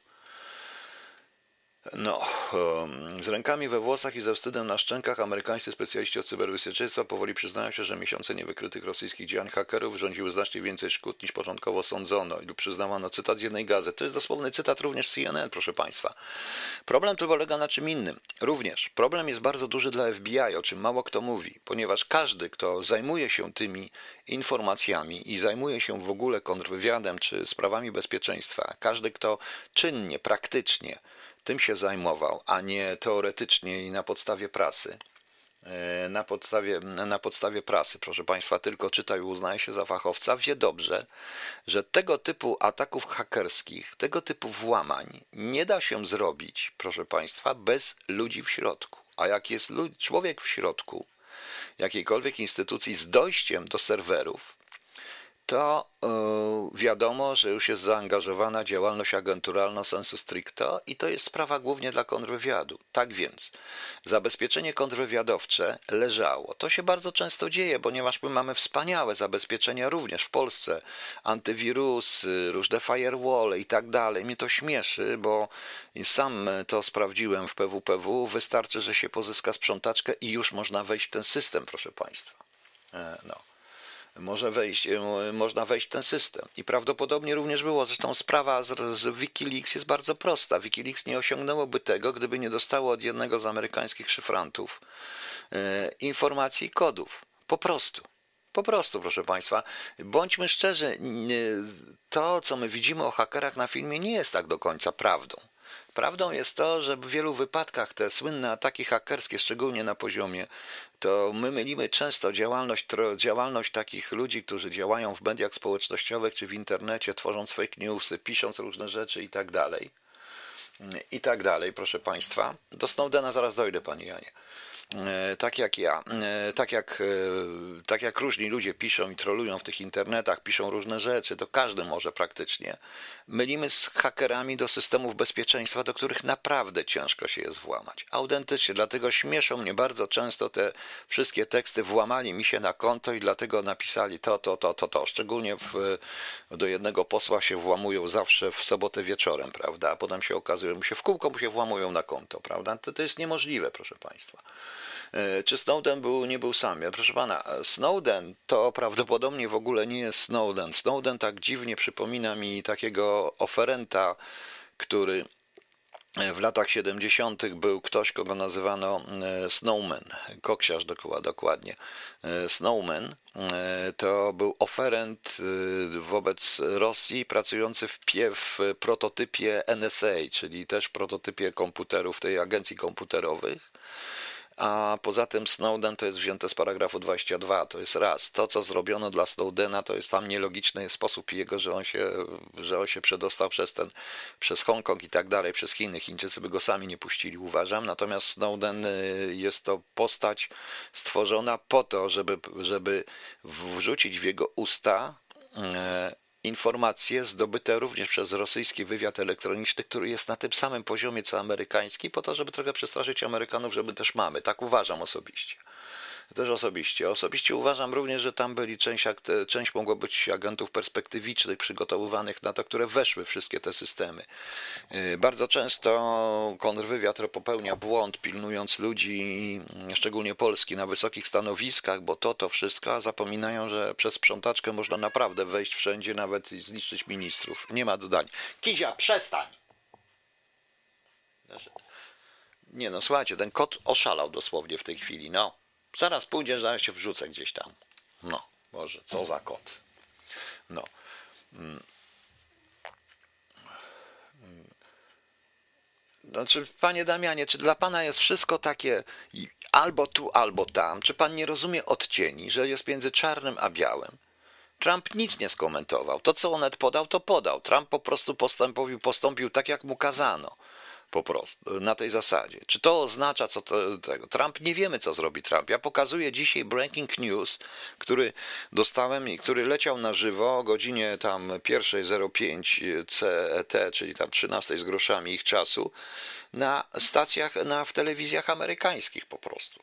No, z rękami we włosach i ze wstydem na szczękach amerykańscy specjaliści od cyberbezpieczeństwa powoli przyznają się, że miesiące niewykrytych rosyjskich działań hakerów rządziły znacznie więcej szkód niż początkowo sądzono lub przyznawano. Cytat z jednej gazety. To jest dosłowny cytat również z C N N, proszę Państwa. Problem tu polega na czym innym. Również problem jest bardzo duży dla F B I, o czym mało kto mówi, ponieważ każdy, kto zajmuje się tymi informacjami i zajmuje się w ogóle kontrwywiadem czy sprawami bezpieczeństwa, każdy, kto czynnie, praktycznie tym się zajmował, a nie teoretycznie i na podstawie prasy. Na podstawie, na podstawie prasy, proszę Państwa, tylko czyta i uznaje się za fachowca, wie dobrze, że tego typu ataków hakerskich, tego typu włamań nie da się zrobić, proszę Państwa, bez ludzi w środku. A jak jest człowiek w środku jakiejkolwiek instytucji z dojściem do serwerów, to yy, wiadomo, że już jest zaangażowana działalność agenturalna sensu stricto i to jest sprawa głównie dla kontrwywiadu. Tak więc zabezpieczenie kontrwywiadowcze leżało. To się bardzo często dzieje, ponieważ my mamy wspaniałe zabezpieczenia również w Polsce. Antywirusy, różne firewall i tak dalej. Mnie to śmieszy, bo sam to sprawdziłem w P W P W. Wystarczy, że się pozyska sprzątaczkę i już można wejść w ten system, proszę Państwa. No. Może wejść, można wejść w ten system. I prawdopodobnie również było. Zresztą sprawa z, z Wikileaks jest bardzo prosta. Wikileaks nie osiągnęłoby tego, gdyby nie dostało od jednego z amerykańskich szyfrantów e, informacji i kodów. Po prostu. Po prostu, proszę Państwa. Bądźmy szczerzy, to, co my widzimy o hakerach na filmie, nie jest tak do końca prawdą. Prawdą jest to, że w wielu wypadkach te słynne ataki hakerskie, szczególnie na poziomie, to my mylimy często działalność, działalność takich ludzi, którzy działają w mediach społecznościowych czy w internecie, tworząc fake newsy, pisząc różne rzeczy i tak dalej. I tak dalej, proszę Państwa. Do Snowdena zaraz dojdę, Panie Janie. Tak jak ja, tak jak, tak jak różni ludzie piszą i trolują w tych internetach, piszą różne rzeczy, to każdy może praktycznie. Mylimy z hakerami do systemów bezpieczeństwa, do których naprawdę ciężko się jest włamać. Autentycznie, dlatego śmieszą mnie bardzo często te wszystkie teksty, włamali mi się na konto i dlatego napisali to, to, to, to, to. Szczególnie w, do jednego posła się włamują zawsze w sobotę wieczorem, prawda, a potem się okazuje, że mu się w kółko mu się włamują na konto, prawda, to, to jest niemożliwe, proszę Państwa. Czy Snowden był, nie był sam? Proszę pana, Snowden to prawdopodobnie w ogóle nie jest Snowden. Snowden tak dziwnie przypomina mi takiego oferenta, który W latach siedemdziesiątych był ktoś, kogo nazywano Snowman, koksiarz dokładnie. Snowman to był oferent wobec Rosji pracujący w, pie, w prototypie N S A, czyli też w prototypie komputerów tej agencji komputerowych. A poza tym Snowden to jest wzięte z paragrafu dwudziestego drugiego, to jest raz. To, co zrobiono dla Snowdena, to jest tam nielogiczny sposób jego, że on się, że on się przedostał przez ten, przez Hongkong i tak dalej, przez Chiny. Chińczycy by go sami nie puścili, uważam. Natomiast Snowden jest to postać stworzona po to, żeby, żeby wrzucić w jego usta informacje zdobyte również przez rosyjski wywiad elektroniczny, który jest na tym samym poziomie co amerykański, po to, żeby trochę przestraszyć Amerykanów, że my też mamy. Tak uważam osobiście. Też osobiście. Osobiście uważam również, że tam byli część, część mogło być agentów perspektywicznych przygotowywanych na to, które weszły wszystkie te systemy. Bardzo często kontrwywiad popełnia błąd, pilnując ludzi, szczególnie Polski, na wysokich stanowiskach, bo to, to wszystko, a zapominają, że przez sprzątaczkę można naprawdę wejść wszędzie, nawet zniszczyć ministrów. Nie ma dodań. Kizia, przestań! Nie no, słuchajcie, ten kot oszalał dosłownie w tej chwili, no. Zaraz pójdziesz, zaraz się wrzucę gdzieś tam. No, Boże, co za kot. No. Znaczy, panie Damianie, czy dla pana jest wszystko takie albo tu, albo tam? Czy pan nie rozumie odcieni, że jest między czarnym a białym? Trump nic nie skomentował. To, co Onet podał, to podał. Trump po prostu postąpił, postąpił tak, jak mu kazano. Po prostu, na tej zasadzie. Czy to oznacza, co to, tego? Trump, nie wiemy, co zrobi Trump. Ja pokazuję dzisiaj breaking news, który dostałem i który leciał na żywo o godzinie tam pierwszej zero pięć C E T, czyli tam trzynastej z groszami ich czasu, na stacjach, na, w telewizjach amerykańskich po prostu.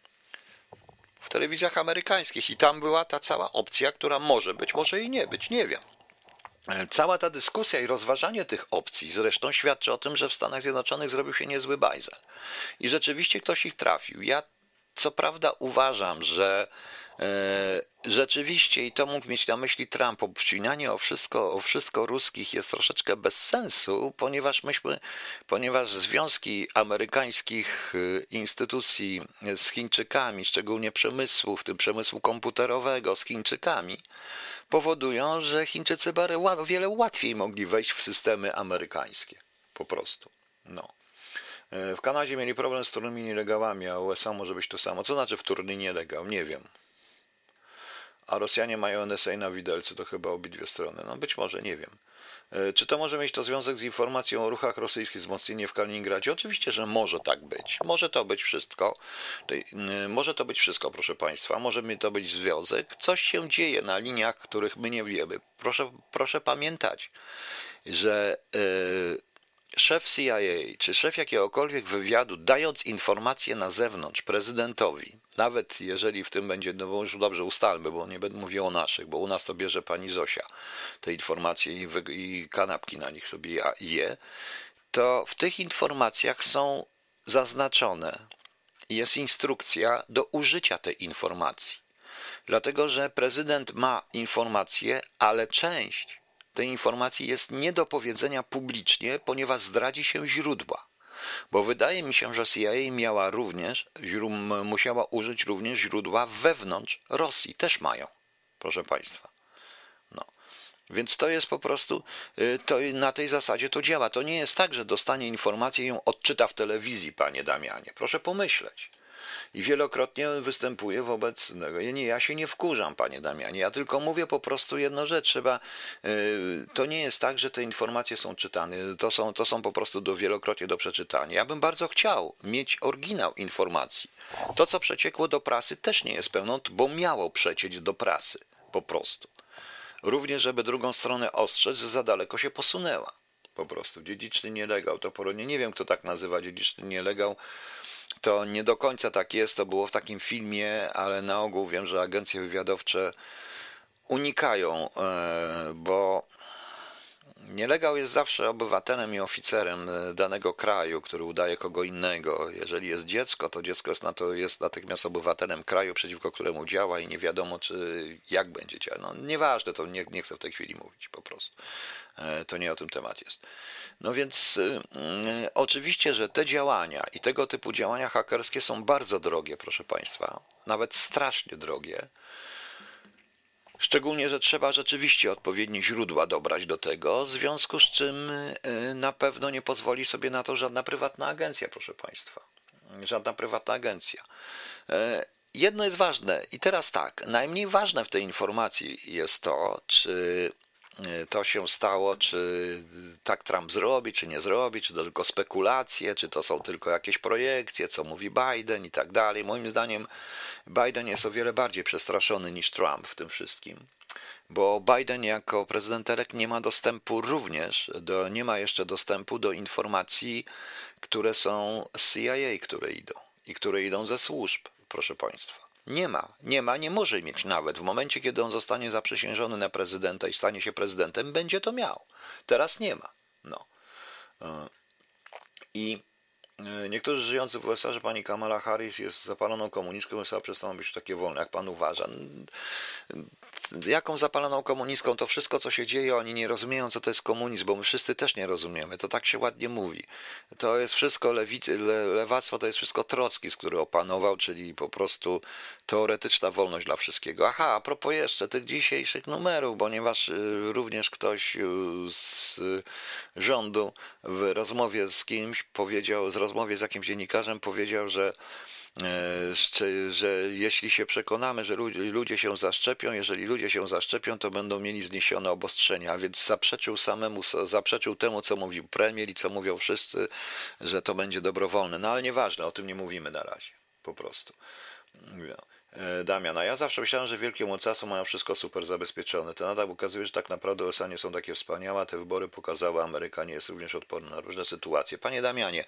W telewizjach amerykańskich i tam była ta cała opcja, która może być, może i nie być, nie wiem. Cała ta dyskusja i rozważanie tych opcji zresztą świadczy o tym, że w Stanach Zjednoczonych zrobił się niezły bajzel. I rzeczywiście ktoś ich trafił. Ja co prawda uważam, że e, rzeczywiście, i to mógł mieć na myśli Trump, obcinanie o wszystko, o wszystko ruskich jest troszeczkę bez sensu, ponieważ myśmy, ponieważ związki amerykańskich instytucji z Chińczykami, szczególnie przemysłu, w tym przemysłu komputerowego z Chińczykami, powodują, że Chińczycy o wiele łatwiej mogli wejść w systemy amerykańskie. Po prostu. No. W Kanadzie mieli problem z wtórnymi nielegalami, a U S A może być to samo. Co znaczy wtórny nielegał? Nie wiem. A Rosjanie mają N S A na widelcu, to chyba obydwie strony. No być może, nie wiem. Czy to może mieć to związek z informacją o ruchach rosyjskich, wzmocnienie w Kaliningradzie? Oczywiście, że może tak być. Może to być wszystko. Może to być wszystko, proszę Państwa. Może to być związek. Coś się dzieje na liniach, których my nie wiemy. Proszę, proszę pamiętać, że yy, szef C I A czy szef jakiegokolwiek wywiadu, dając informacje na zewnątrz prezydentowi, nawet jeżeli w tym będzie, no już dobrze ustalmy, bo nie będę mówił o naszych, bo u nas to bierze pani Zosia te informacje i, wy, i kanapki na nich sobie je, to w tych informacjach są zaznaczone, jest instrukcja do użycia tej informacji. Dlatego, że prezydent ma informacje, ale część tej informacji jest nie do powiedzenia publicznie, ponieważ zdradzi się źródła. Bo wydaje mi się, że C I A miała również, musiała użyć również źródła wewnątrz Rosji. Też mają, proszę Państwa. No. Więc to jest po prostu, to na tej zasadzie to działa. To nie jest tak, że dostanie informację i ją odczyta w telewizji, panie Damianie. Proszę pomyśleć. I wielokrotnie występuję wobec tego. Ja, nie, ja się nie wkurzam, panie Damianie, ja tylko mówię po prostu jedno, że trzeba, yy, to nie jest tak, że te informacje są czytane, to są, to są po prostu do, wielokrotnie do przeczytania. Ja bym bardzo chciał mieć oryginał informacji. To, co przeciekło do prasy, też nie jest pełną, bo miało przecieć do prasy, po prostu. Również, żeby drugą stronę ostrzec, że za daleko się posunęła. Po prostu dziedziczny nielegał, to poronie, nie wiem, kto tak nazywa dziedziczny nielegał. To nie do końca tak jest, to było w takim filmie, ale na ogół wiem, że agencje wywiadowcze unikają, bo Nielegal jest zawsze obywatelem i oficerem danego kraju, który udaje kogo innego. Jeżeli jest dziecko, to dziecko jest, na to, jest natychmiast obywatelem kraju, przeciwko któremu działa i nie wiadomo, czy jak będzie działać. No nieważne, to nie, nie chcę w tej chwili mówić po prostu. To nie o tym temat jest. No więc y, y, oczywiście, że te działania i tego typu działania hakerskie są bardzo drogie, proszę Państwa. Nawet strasznie drogie. Szczególnie, że trzeba rzeczywiście odpowiednie źródła dobrać do tego, w związku z czym na pewno nie pozwoli sobie na to żadna prywatna agencja, proszę Państwa. Żadna prywatna agencja. Jedno jest ważne i teraz tak, najmniej ważne w tej informacji jest to, czy to się stało, czy tak Trump zrobi, czy nie zrobi, czy to tylko spekulacje, czy to są tylko jakieś projekcje, co mówi Biden i tak dalej. Moim zdaniem Biden jest o wiele bardziej przestraszony niż Trump w tym wszystkim, bo Biden jako prezydent elekt nie ma dostępu również, do, nie ma jeszcze dostępu do informacji, które są z C I A, które idą i które idą ze służb, proszę Państwa. Nie ma, nie ma, nie może mieć nawet. W momencie, kiedy on zostanie zaprzysiężony na prezydenta i stanie się prezydentem, będzie to miał. Teraz nie ma. No. I niektórzy żyjący w U S A, że pani Kamala Harris jest zapaloną komunistką, U S A przestaną być takie wolne, jak pan uważa. Jaką zapaloną komunistką? To wszystko, co się dzieje, oni nie rozumieją, co to jest komunizm, bo my wszyscy też nie rozumiemy. To tak się ładnie mówi. To jest wszystko lewicy, le, lewactwo, to jest wszystko Trockis, który opanował, czyli po prostu teoretyczna wolność dla wszystkiego. Aha, a propos jeszcze tych dzisiejszych numerów, ponieważ również ktoś z rządu w rozmowie z kimś powiedział, z rozmowie z jakimś dziennikarzem powiedział, że że jeśli się przekonamy, że ludzie się zaszczepią, jeżeli ludzie się zaszczepią, to będą mieli zniesione obostrzenia, a więc zaprzeczył samemu, zaprzeczył temu, co mówił premier i co mówią wszyscy, że to będzie dobrowolne. No ale nieważne, o tym nie mówimy na razie, po prostu. Damian, a ja zawsze myślałem, że wielkie mocarstwa mają wszystko super zabezpieczone. To nadal ukazuje, że tak naprawdę U S A nie są takie wspaniałe, te wybory pokazały, Ameryka nie jest również odporna na różne sytuacje. Panie Damianie,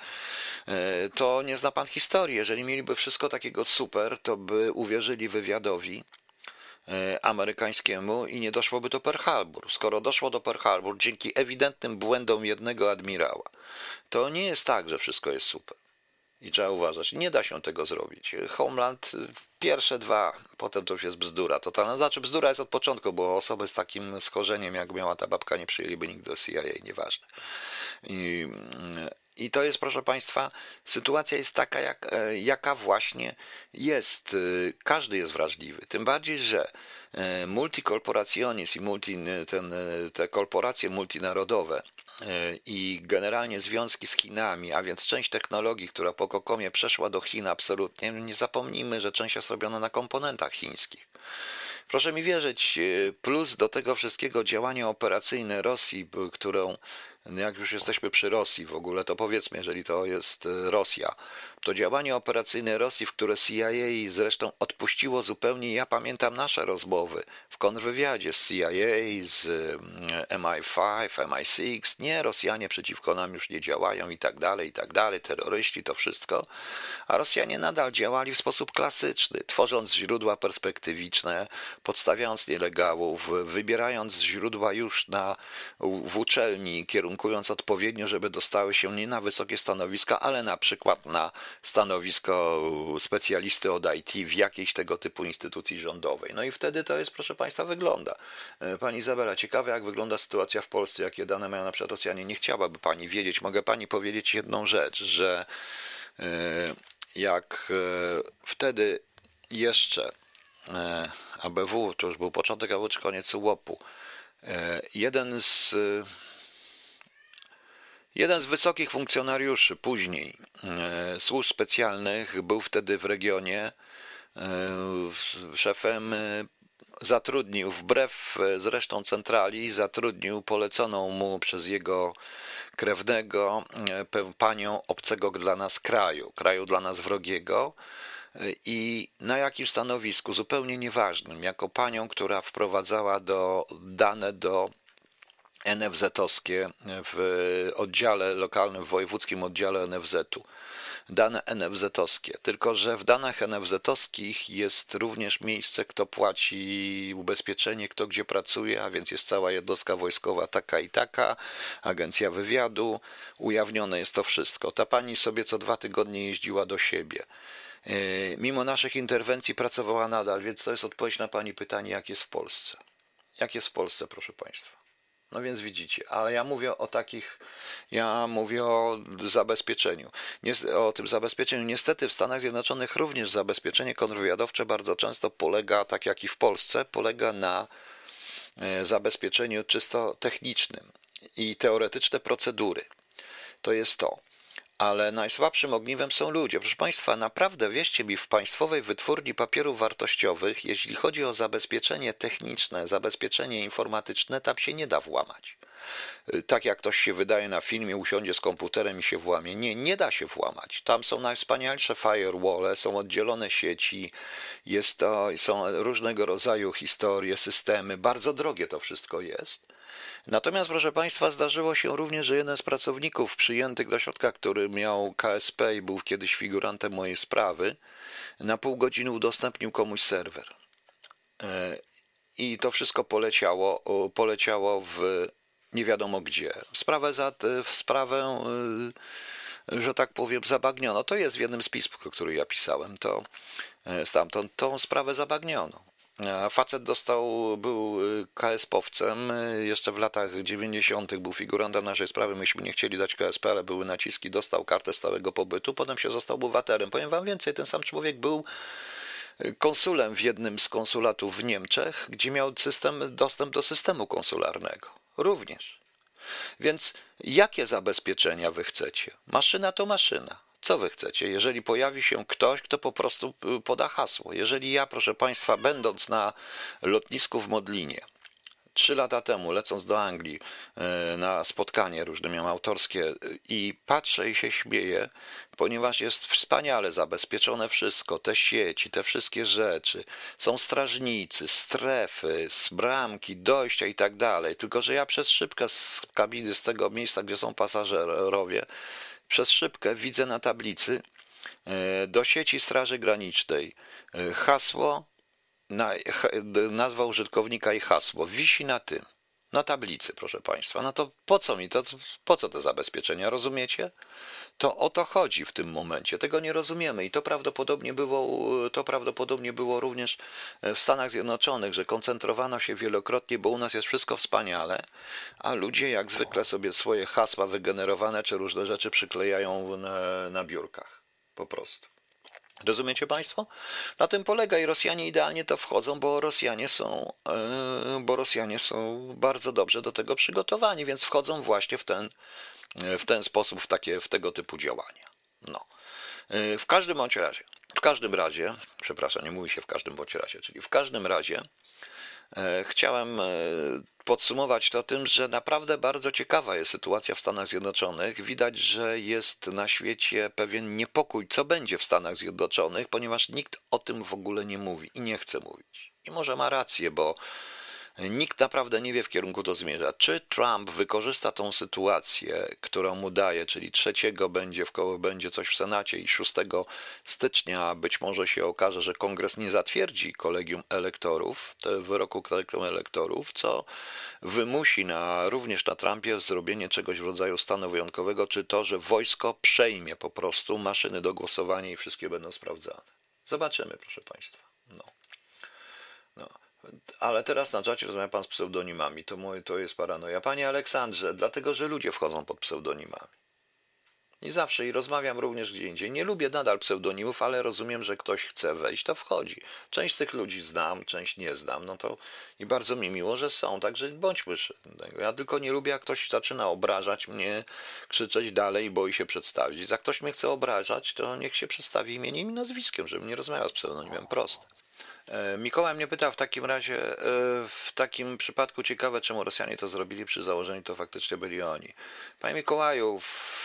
to nie zna pan historii. Jeżeli mieliby wszystko takiego super, to by uwierzyli wywiadowi amerykańskiemu i nie doszłoby do Pearl Harbor. Skoro doszło do Pearl Harbor dzięki ewidentnym błędom jednego admirała, to nie jest tak, że wszystko jest super. I trzeba uważać, nie da się tego zrobić. Homeland, pierwsze dwa, potem to już jest bzdura totalna. Znaczy bzdura jest od początku, bo osoby z takim schorzeniem, jak miała ta babka, nie przyjęliby nigdy do C I A, nieważne. I, i to jest, proszę Państwa, sytuacja jest taka, jak, jaka właśnie jest. Każdy jest wrażliwy. Tym bardziej, że multikorporacjonizm i multi, ten, te korporacje multinarodowe i generalnie związki z Chinami, a więc część technologii, która po Kokomie przeszła do Chin absolutnie, nie zapomnijmy, że część jest robiona na komponentach chińskich. Proszę mi wierzyć, plus do tego wszystkiego działanie operacyjne Rosji, którą, jak już jesteśmy przy Rosji w ogóle, to powiedzmy, jeżeli to jest Rosja, to działanie operacyjne Rosji, w które C I A zresztą odpuściło zupełnie, ja pamiętam nasze rozmowy w kontrwywiadzie z C I A, z M I pięć, M I sześć, nie, Rosjanie przeciwko nam już nie działają i tak dalej, i tak dalej, terroryści, to wszystko, a Rosjanie nadal działali w sposób klasyczny, tworząc źródła perspektywiczne, podstawiając nielegałów, wybierając źródła już na, w uczelni, kierunkując odpowiednio, żeby dostały się nie na wysokie stanowiska, ale na przykład na stanowisko specjalisty od I T w jakiejś tego typu instytucji rządowej. No i wtedy to jest, proszę Państwa, wygląda. Pani Izabela, ciekawe jak wygląda sytuacja w Polsce, jakie dane mają na przykład Rosjanie. Nie chciałaby Pani wiedzieć. Mogę Pani powiedzieć jedną rzecz, że jak wtedy jeszcze A B W, to już był początek, albo czy koniec łopu, jeden z Jeden z wysokich funkcjonariuszy później e, służb specjalnych był wtedy w regionie e, szefem, e, zatrudnił wbrew e, zresztą centrali, zatrudnił poleconą mu przez jego krewnego e, panią obcego dla nas kraju, kraju dla nas wrogiego e, i na jakim stanowisku, zupełnie nieważnym, jako panią, która wprowadzała do, dane do N F Z-owskie w oddziale lokalnym, w wojewódzkim oddziale N F Z-u. dane en ef zet-owskie, tylko że w danych en ef zet-owskich jest również miejsce, kto płaci ubezpieczenie, kto gdzie pracuje, a więc jest cała jednostka wojskowa taka i taka, agencja wywiadu, ujawnione jest to wszystko. Ta pani sobie co dwa tygodnie jeździła do siebie. Mimo naszych interwencji pracowała nadal, więc to jest odpowiedź na pani pytanie, jak jest w Polsce. Jak jest w Polsce, proszę państwa. No więc widzicie, ale ja mówię o takich, ja mówię o zabezpieczeniu, o tym zabezpieczeniu. Niestety w Stanach Zjednoczonych również zabezpieczenie kontrwywiadowcze bardzo często polega, tak jak i w Polsce, polega na zabezpieczeniu czysto technicznym i teoretyczne procedury. To jest to. Ale najsłabszym ogniwem są ludzie. Proszę państwa, naprawdę wierzcie mi, w Państwowej Wytwórni Papierów Wartościowych, jeśli chodzi o zabezpieczenie techniczne, zabezpieczenie informatyczne, tam się nie da włamać. Tak jak ktoś się wydaje na filmie, usiądzie z komputerem i się włamie. Nie, nie da się włamać. Tam są najwspanialsze firewall, są oddzielone sieci, jest to, są różnego rodzaju historie, systemy. Bardzo drogie to wszystko jest. Natomiast, proszę państwa, zdarzyło się również, że jeden z pracowników przyjętych do środka, który miał K S P i był kiedyś figurantem mojej sprawy, na pół godziny udostępnił komuś serwer. I to wszystko poleciało, poleciało w nie wiadomo gdzie. Sprawę, za, w sprawę, że tak powiem, zabagniono. To jest w jednym z pism, który ja pisałem. To stamtąd tą sprawę zabagniono. Facet dostał, był K S P-owcem, jeszcze w latach dziewięćdziesiątych był figurantem naszej sprawy, myśmy nie chcieli dać K S P, ale były naciski, dostał kartę stałego pobytu, potem się został obywatelem. Powiem wam więcej, ten sam człowiek był konsulem w jednym z konsulatów w Niemczech, gdzie miał system, dostęp do systemu konsularnego. Również. Więc jakie zabezpieczenia wy chcecie? Maszyna to maszyna. Co wy chcecie? Jeżeli pojawi się ktoś, kto po prostu poda hasło. Jeżeli ja, proszę państwa, będąc na lotnisku w Modlinie, trzy lata temu, lecąc do Anglii na spotkanie różne, miałem autorskie i patrzę i się śmieję, ponieważ jest wspaniale zabezpieczone wszystko, te sieci, te wszystkie rzeczy, są strażnicy, strefy, bramki, dojścia i tak dalej, tylko że ja przez szybkę z kabiny, z tego miejsca, gdzie są pasażerowie, przez szybkę widzę na tablicy do sieci Straży Granicznej hasło, nazwa użytkownika i hasło. Wisi na tym, na tablicy, proszę państwa. No to po co mi to? Po co te zabezpieczenia? Rozumiecie? To o to chodzi w tym momencie. Tego nie rozumiemy i to prawdopodobnie było, to prawdopodobnie było również w Stanach Zjednoczonych, że koncentrowano się wielokrotnie, bo u nas jest wszystko wspaniale, a ludzie jak zwykle sobie swoje hasła wygenerowane czy różne rzeczy przyklejają na, na biurkach. Po prostu. Rozumiecie państwo? Na tym polega i Rosjanie idealnie to wchodzą, bo Rosjanie są, yy, bo Rosjanie są bardzo dobrze do tego przygotowani, więc wchodzą właśnie w ten, w ten sposób, w takie, w tego typu działania. No. Yy, w każdym bądź razie, w każdym razie, przepraszam, nie mówi się w każdym bądź razie, czyli w każdym razie yy, chciałem yy, podsumować to tym, że naprawdę bardzo ciekawa jest sytuacja w Stanach Zjednoczonych. Widać, że jest na świecie pewien niepokój, co będzie w Stanach Zjednoczonych, ponieważ nikt o tym w ogóle nie mówi i nie chce mówić. I może ma rację, bo nikt naprawdę nie wie, w kierunku to zmierza. Czy Trump wykorzysta tą sytuację, którą mu daje, czyli trzeciego będzie, w koło będzie coś w Senacie i szóstego stycznia być może się okaże, że Kongres nie zatwierdzi kolegium elektorów, wyroku kolegium elektorów, co wymusi na, również na Trumpie zrobienie czegoś w rodzaju stanu wyjątkowego, czy to, że wojsko przejmie po prostu maszyny do głosowania i wszystkie będą sprawdzane. Zobaczymy, proszę państwa. No. No. Ale teraz na czacie rozmawia pan z pseudonimami. To, moje, to jest paranoja. Panie Aleksandrze, dlatego, że ludzie wchodzą pod pseudonimami. I zawsze, i rozmawiam również gdzie indziej. Nie lubię nadal pseudonimów, ale rozumiem, że ktoś chce wejść, to wchodzi. Część z tych ludzi znam, część nie znam, no to i bardzo mi miło, że są, także bądźmy tego. Ja tylko nie lubię, jak ktoś zaczyna obrażać mnie, krzyczeć dalej i boi się przedstawić. Jak ktoś mnie chce obrażać, to niech się przedstawi imieniem i nazwiskiem, żebym nie rozmawiał z pseudonimem. Proste. Mikołaj mnie pyta w takim razie, w takim przypadku ciekawe, czemu Rosjanie to zrobili, przy założeniu to faktycznie byli oni. Panie Mikołaju, w,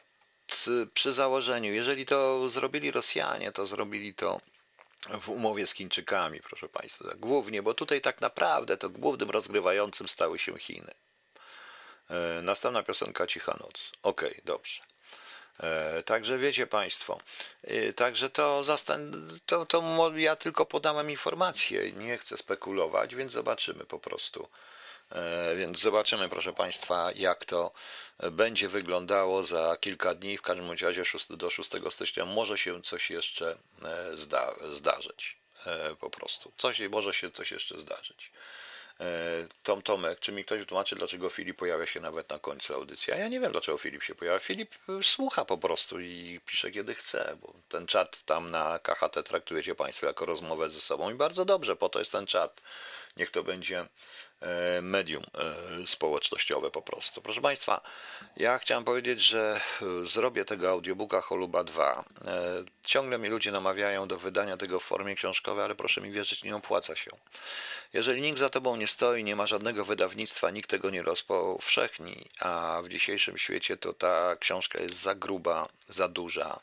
przy założeniu, jeżeli to zrobili Rosjanie, to zrobili to w umowie z Chińczykami, proszę państwa, głównie, bo tutaj tak naprawdę to głównym rozgrywającym stały się Chiny. Następna piosenka Cicha Noc. Okej, okay, dobrze. E, Także wiecie Państwo, e, także to, zastan- to, to mo- ja tylko podałem informację, nie chcę spekulować, więc zobaczymy po prostu. E, Więc zobaczymy, proszę Państwa, jak to będzie wyglądało za kilka dni. W każdym bądź razie szóstego do szóstego stycznia może się coś jeszcze e, zda- zdarzyć. E, Po prostu. Coś, może się coś jeszcze zdarzyć. E, Tom Tomek, czy mi ktoś wytłumaczy, dlaczego Filip pojawia się nawet na końcu audycji? A ja nie wiem, dlaczego Filip się pojawia. Filip e, słucha po prostu i pisze, kiedy chce, bo ten czat tam na K H T traktujecie Państwo jako rozmowę ze sobą i bardzo dobrze, po to jest ten czat. Niech to będzie e, medium e, społecznościowe po prostu. Proszę Państwa, ja chciałem powiedzieć, że e, zrobię tego audiobooka Choluba dwa. E, Ciągle mi ludzie namawiają do wydania tego w formie książkowej, ale proszę mi wierzyć, nie opłaca się. Jeżeli nikt za tobą nie stoi, nie ma żadnego wydawnictwa, nikt tego nie rozpowszechni, a w dzisiejszym świecie to ta książka jest za gruba, za duża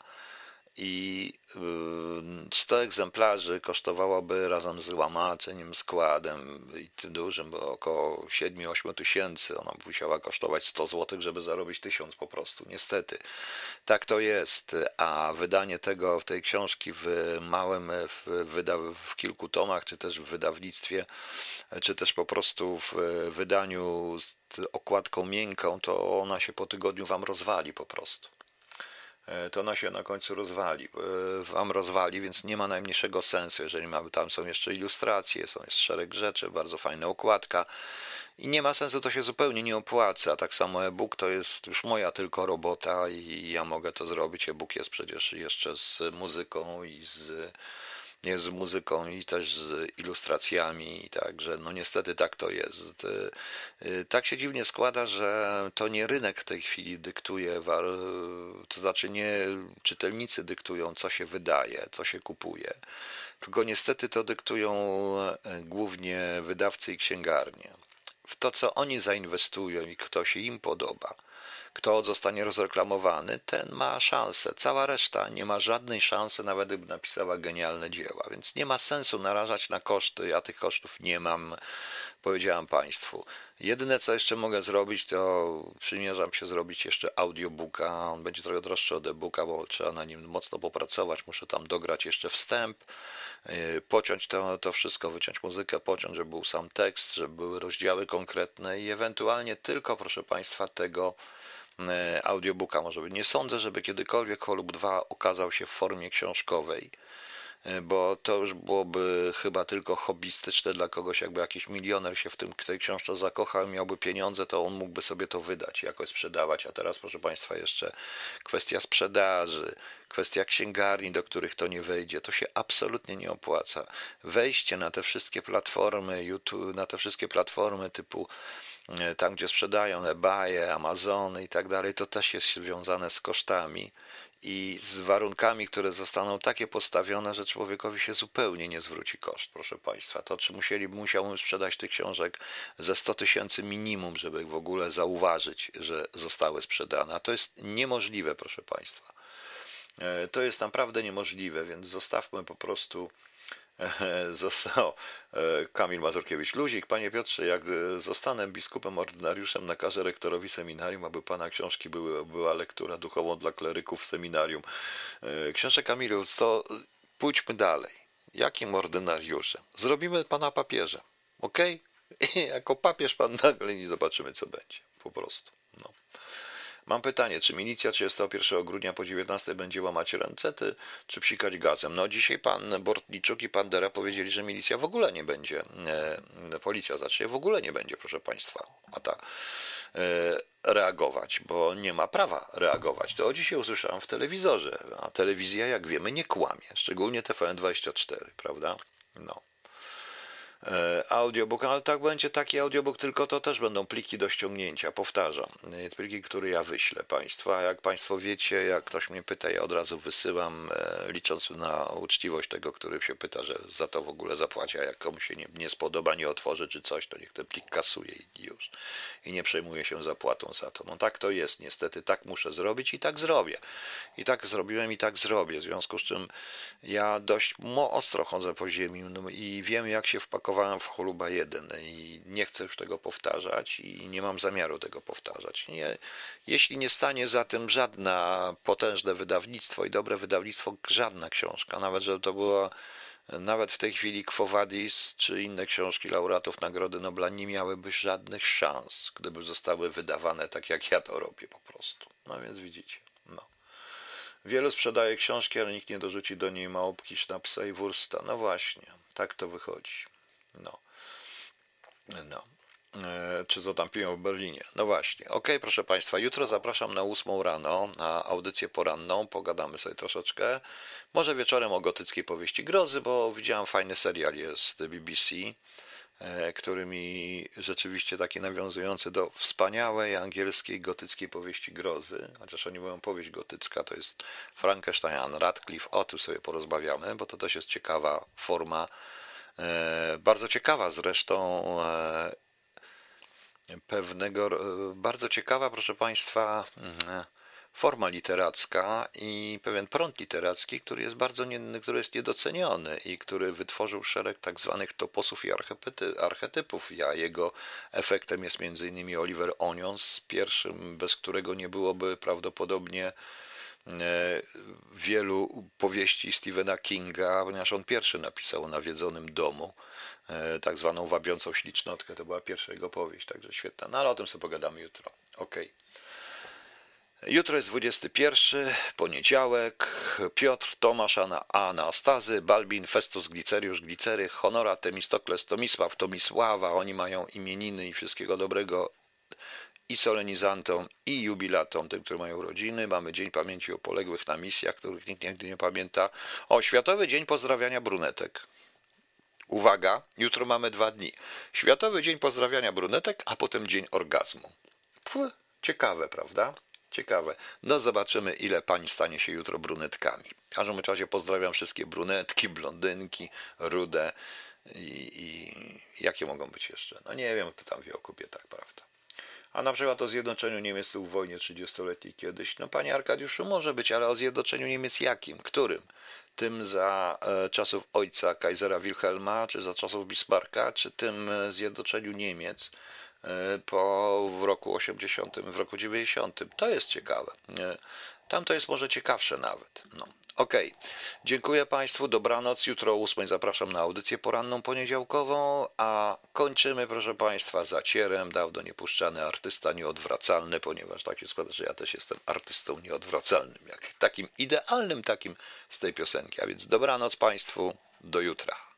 i sto egzemplarzy kosztowałoby razem z łamatzeniem, składem i tym dużym, bo około siedem osiem tysięcy. Ona musiała kosztować sto złotych, żeby zarobić tysiąc po prostu. Niestety, tak to jest. A wydanie tego, tej książki w małym, w, wyda- w kilku tomach, czy też w wydawnictwie, czy też po prostu w wydaniu z okładką miękką, to ona się po tygodniu wam rozwali po prostu. To ona się na końcu rozwali, wam rozwali, więc nie ma najmniejszego sensu, jeżeli mamy, tam są jeszcze ilustracje, są jest szereg rzeczy, bardzo fajna okładka i nie ma sensu, to się zupełnie nie opłaca. Tak samo e-book to jest już moja tylko robota i ja mogę to zrobić. E-book jest przecież jeszcze z muzyką i z jest z muzyką i też z ilustracjami, i także no niestety tak to jest. Tak się dziwnie składa, że to nie rynek w tej chwili dyktuje, to znaczy nie czytelnicy dyktują, co się wydaje, co się kupuje, tylko niestety to dyktują głównie wydawcy i księgarnie. W to, co oni zainwestują i kto się im podoba, kto zostanie rozreklamowany, ten ma szansę. Cała reszta nie ma żadnej szansy, nawet gdyby napisała genialne dzieła, więc nie ma sensu narażać na koszty. Ja tych kosztów nie mam, powiedziałem Państwu. Jedyne, co jeszcze mogę zrobić, to przymierzam się zrobić jeszcze audiobooka. On będzie trochę droższy od e-booka, bo trzeba na nim mocno popracować. Muszę tam dograć jeszcze wstęp, pociąć to, to wszystko, wyciąć muzykę, pociąć, żeby był sam tekst, żeby były rozdziały konkretne i ewentualnie tylko, proszę Państwa, tego audiobooka może być. Nie sądzę, żeby kiedykolwiek Holub dwa okazał się w formie książkowej, bo to już byłoby chyba tylko hobbystyczne dla kogoś, jakby jakiś milioner się w tym, tej książce zakochał, miałby pieniądze, to on mógłby sobie to wydać, jakoś sprzedawać, a teraz proszę Państwa jeszcze kwestia sprzedaży, kwestia księgarni, do których to nie wejdzie, to się absolutnie nie opłaca. Wejście na te wszystkie platformy, YouTube, na te wszystkie platformy typu tam, gdzie sprzedają eBaye, Amazony i tak dalej, to też jest związane z kosztami i z warunkami, które zostaną takie postawione, że człowiekowi się zupełnie nie zwróci koszt, proszę Państwa. To, czy musieli, musiałbym sprzedać tych książek ze sto tysięcy minimum, żeby w ogóle zauważyć, że zostały sprzedane. A to jest niemożliwe, proszę Państwa. To jest naprawdę niemożliwe, więc zostawmy po prostu Został Kamil Mazurkiewicz-Luzik. Panie Piotrze, jak zostanę biskupem ordynariuszem, nakażę rektorowi seminarium, aby pana książki były, była lektura duchową dla kleryków w seminarium. Książę Kamilu, to pójdźmy dalej. Jakim ordynariuszem? Zrobimy pana papieżem, ok? I jako papież pan nagle i zobaczymy, co będzie. Po prostu. No. Mam pytanie, czy milicja trzydziestego pierwszego grudnia po dziewiętnastej będzie łamać ręce, czy psikać gazem? No dzisiaj pan Bortniczuk i pan Dera powiedzieli, że milicja w ogóle nie będzie, e, policja znaczy w ogóle nie będzie, proszę państwa, a ta e, reagować, bo nie ma prawa reagować. To dzisiaj usłyszałem w telewizorze, a telewizja, jak wiemy, nie kłamie, szczególnie T V N dwadzieścia cztery, prawda? No. Audiobook, ale tak będzie taki audiobook, tylko to też będą pliki do ściągnięcia, powtarzam, pliki, które ja wyślę Państwu, a jak Państwo wiecie, jak ktoś mnie pyta, ja od razu wysyłam, licząc na uczciwość tego, który się pyta, że za to w ogóle zapłaci, a jak komuś się nie, nie spodoba, nie otworzy czy coś, to niech ten plik kasuje i już, i nie przejmuje się zapłatą za to. No tak to jest, niestety tak muszę zrobić i tak zrobię. I tak zrobiłem i tak zrobię, w związku z czym ja dość ostro chodzę po ziemi, no i wiem, jak się wpakować zapakowałem w choluba jeden i nie chcę już tego powtarzać i nie mam zamiaru tego powtarzać. Nie, jeśli nie stanie za tym żadne potężne wydawnictwo i dobre wydawnictwo, żadna książka, nawet że to była, nawet w tej chwili Quo Vadis czy inne książki laureatów Nagrody Nobla nie miałyby żadnych szans, gdyby zostały wydawane tak, jak ja to robię po prostu. No więc widzicie, no. Wielu sprzedaje książki, ale nikt nie dorzuci do niej małpki, sznapsa i wursta. No właśnie, tak to wychodzi. No. No. E, czy co tam piją w Berlinie? No właśnie. Ok, proszę Państwa, jutro zapraszam na ósmą rano, na audycję poranną, pogadamy sobie troszeczkę. Może wieczorem o gotyckiej powieści grozy, bo widziałem fajny serial jest B B C, który mi rzeczywiście taki nawiązujący do wspaniałej angielskiej gotyckiej powieści grozy, chociaż oni mówią powieść gotycka, to jest Frankenstein, Radcliffe, o tym sobie porozmawiamy, bo to też jest ciekawa forma, e, bardzo ciekawa zresztą, e, pewnego, e, bardzo ciekawa, proszę Państwa, e, forma literacka i pewien prąd literacki, który jest bardzo nie, który jest niedoceniony i który wytworzył szereg tak zwanych toposów i archetypów, a jego efektem jest między innymi Oliver Onions, pierwszym, bez którego nie byłoby prawdopodobnie wielu powieści Stephena Kinga, ponieważ on pierwszy napisał o nawiedzonym domu, tak zwaną wabiącą ślicznotkę, to była pierwsza jego powieść, także świetna, no ale o tym sobie pogadamy jutro. Okej. Jutro jest dwudziesty pierwszy, poniedziałek. Piotr, Tomasz, Anastazy, Balbin, Festus, Gliceriusz, Glicery, Honora, Temistokles, Tomisław, Tomisława. Oni mają imieniny i wszystkiego dobrego i solenizantom, i jubilatom, tym, którzy mają urodziny. Mamy Dzień Pamięci o Poległych na misjach, których nikt nigdy nie pamięta. O, Światowy Dzień Pozdrawiania Brunetek. Uwaga, jutro mamy dwa dni. Światowy Dzień Pozdrawiania Brunetek, a potem Dzień Orgazmu. Puh, ciekawe, prawda? Ciekawe. No zobaczymy, ile pań stanie się jutro brunetkami. W każdym razie pozdrawiam wszystkie brunetki, blondynki, rude i, i jakie mogą być jeszcze. No nie wiem, kto tam wie o kobietach, prawda? A na przykład o zjednoczeniu Niemiec w wojnie trzydziestoletniej kiedyś. No panie Arkadiuszu, może być, ale o zjednoczeniu Niemiec jakim? Którym? Tym za e, czasów ojca Kaisera Wilhelma, czy za czasów Bismarcka, czy tym e, zjednoczeniu Niemiec po w roku osiemdziesiątym, w roku dziewięćdziesiątym. To jest ciekawe. Tam to jest może ciekawsze nawet. No. Okej. Okay. Dziękuję Państwu. Dobranoc. Jutro o ósmej zapraszam na audycję poranną poniedziałkową, a kończymy, proszę Państwa, zacierem. Dawno niepuszczany artysta nieodwracalny, ponieważ tak się składa, że ja też jestem artystą nieodwracalnym. Jak takim idealnym takim z tej piosenki. A więc dobranoc Państwu. Do jutra.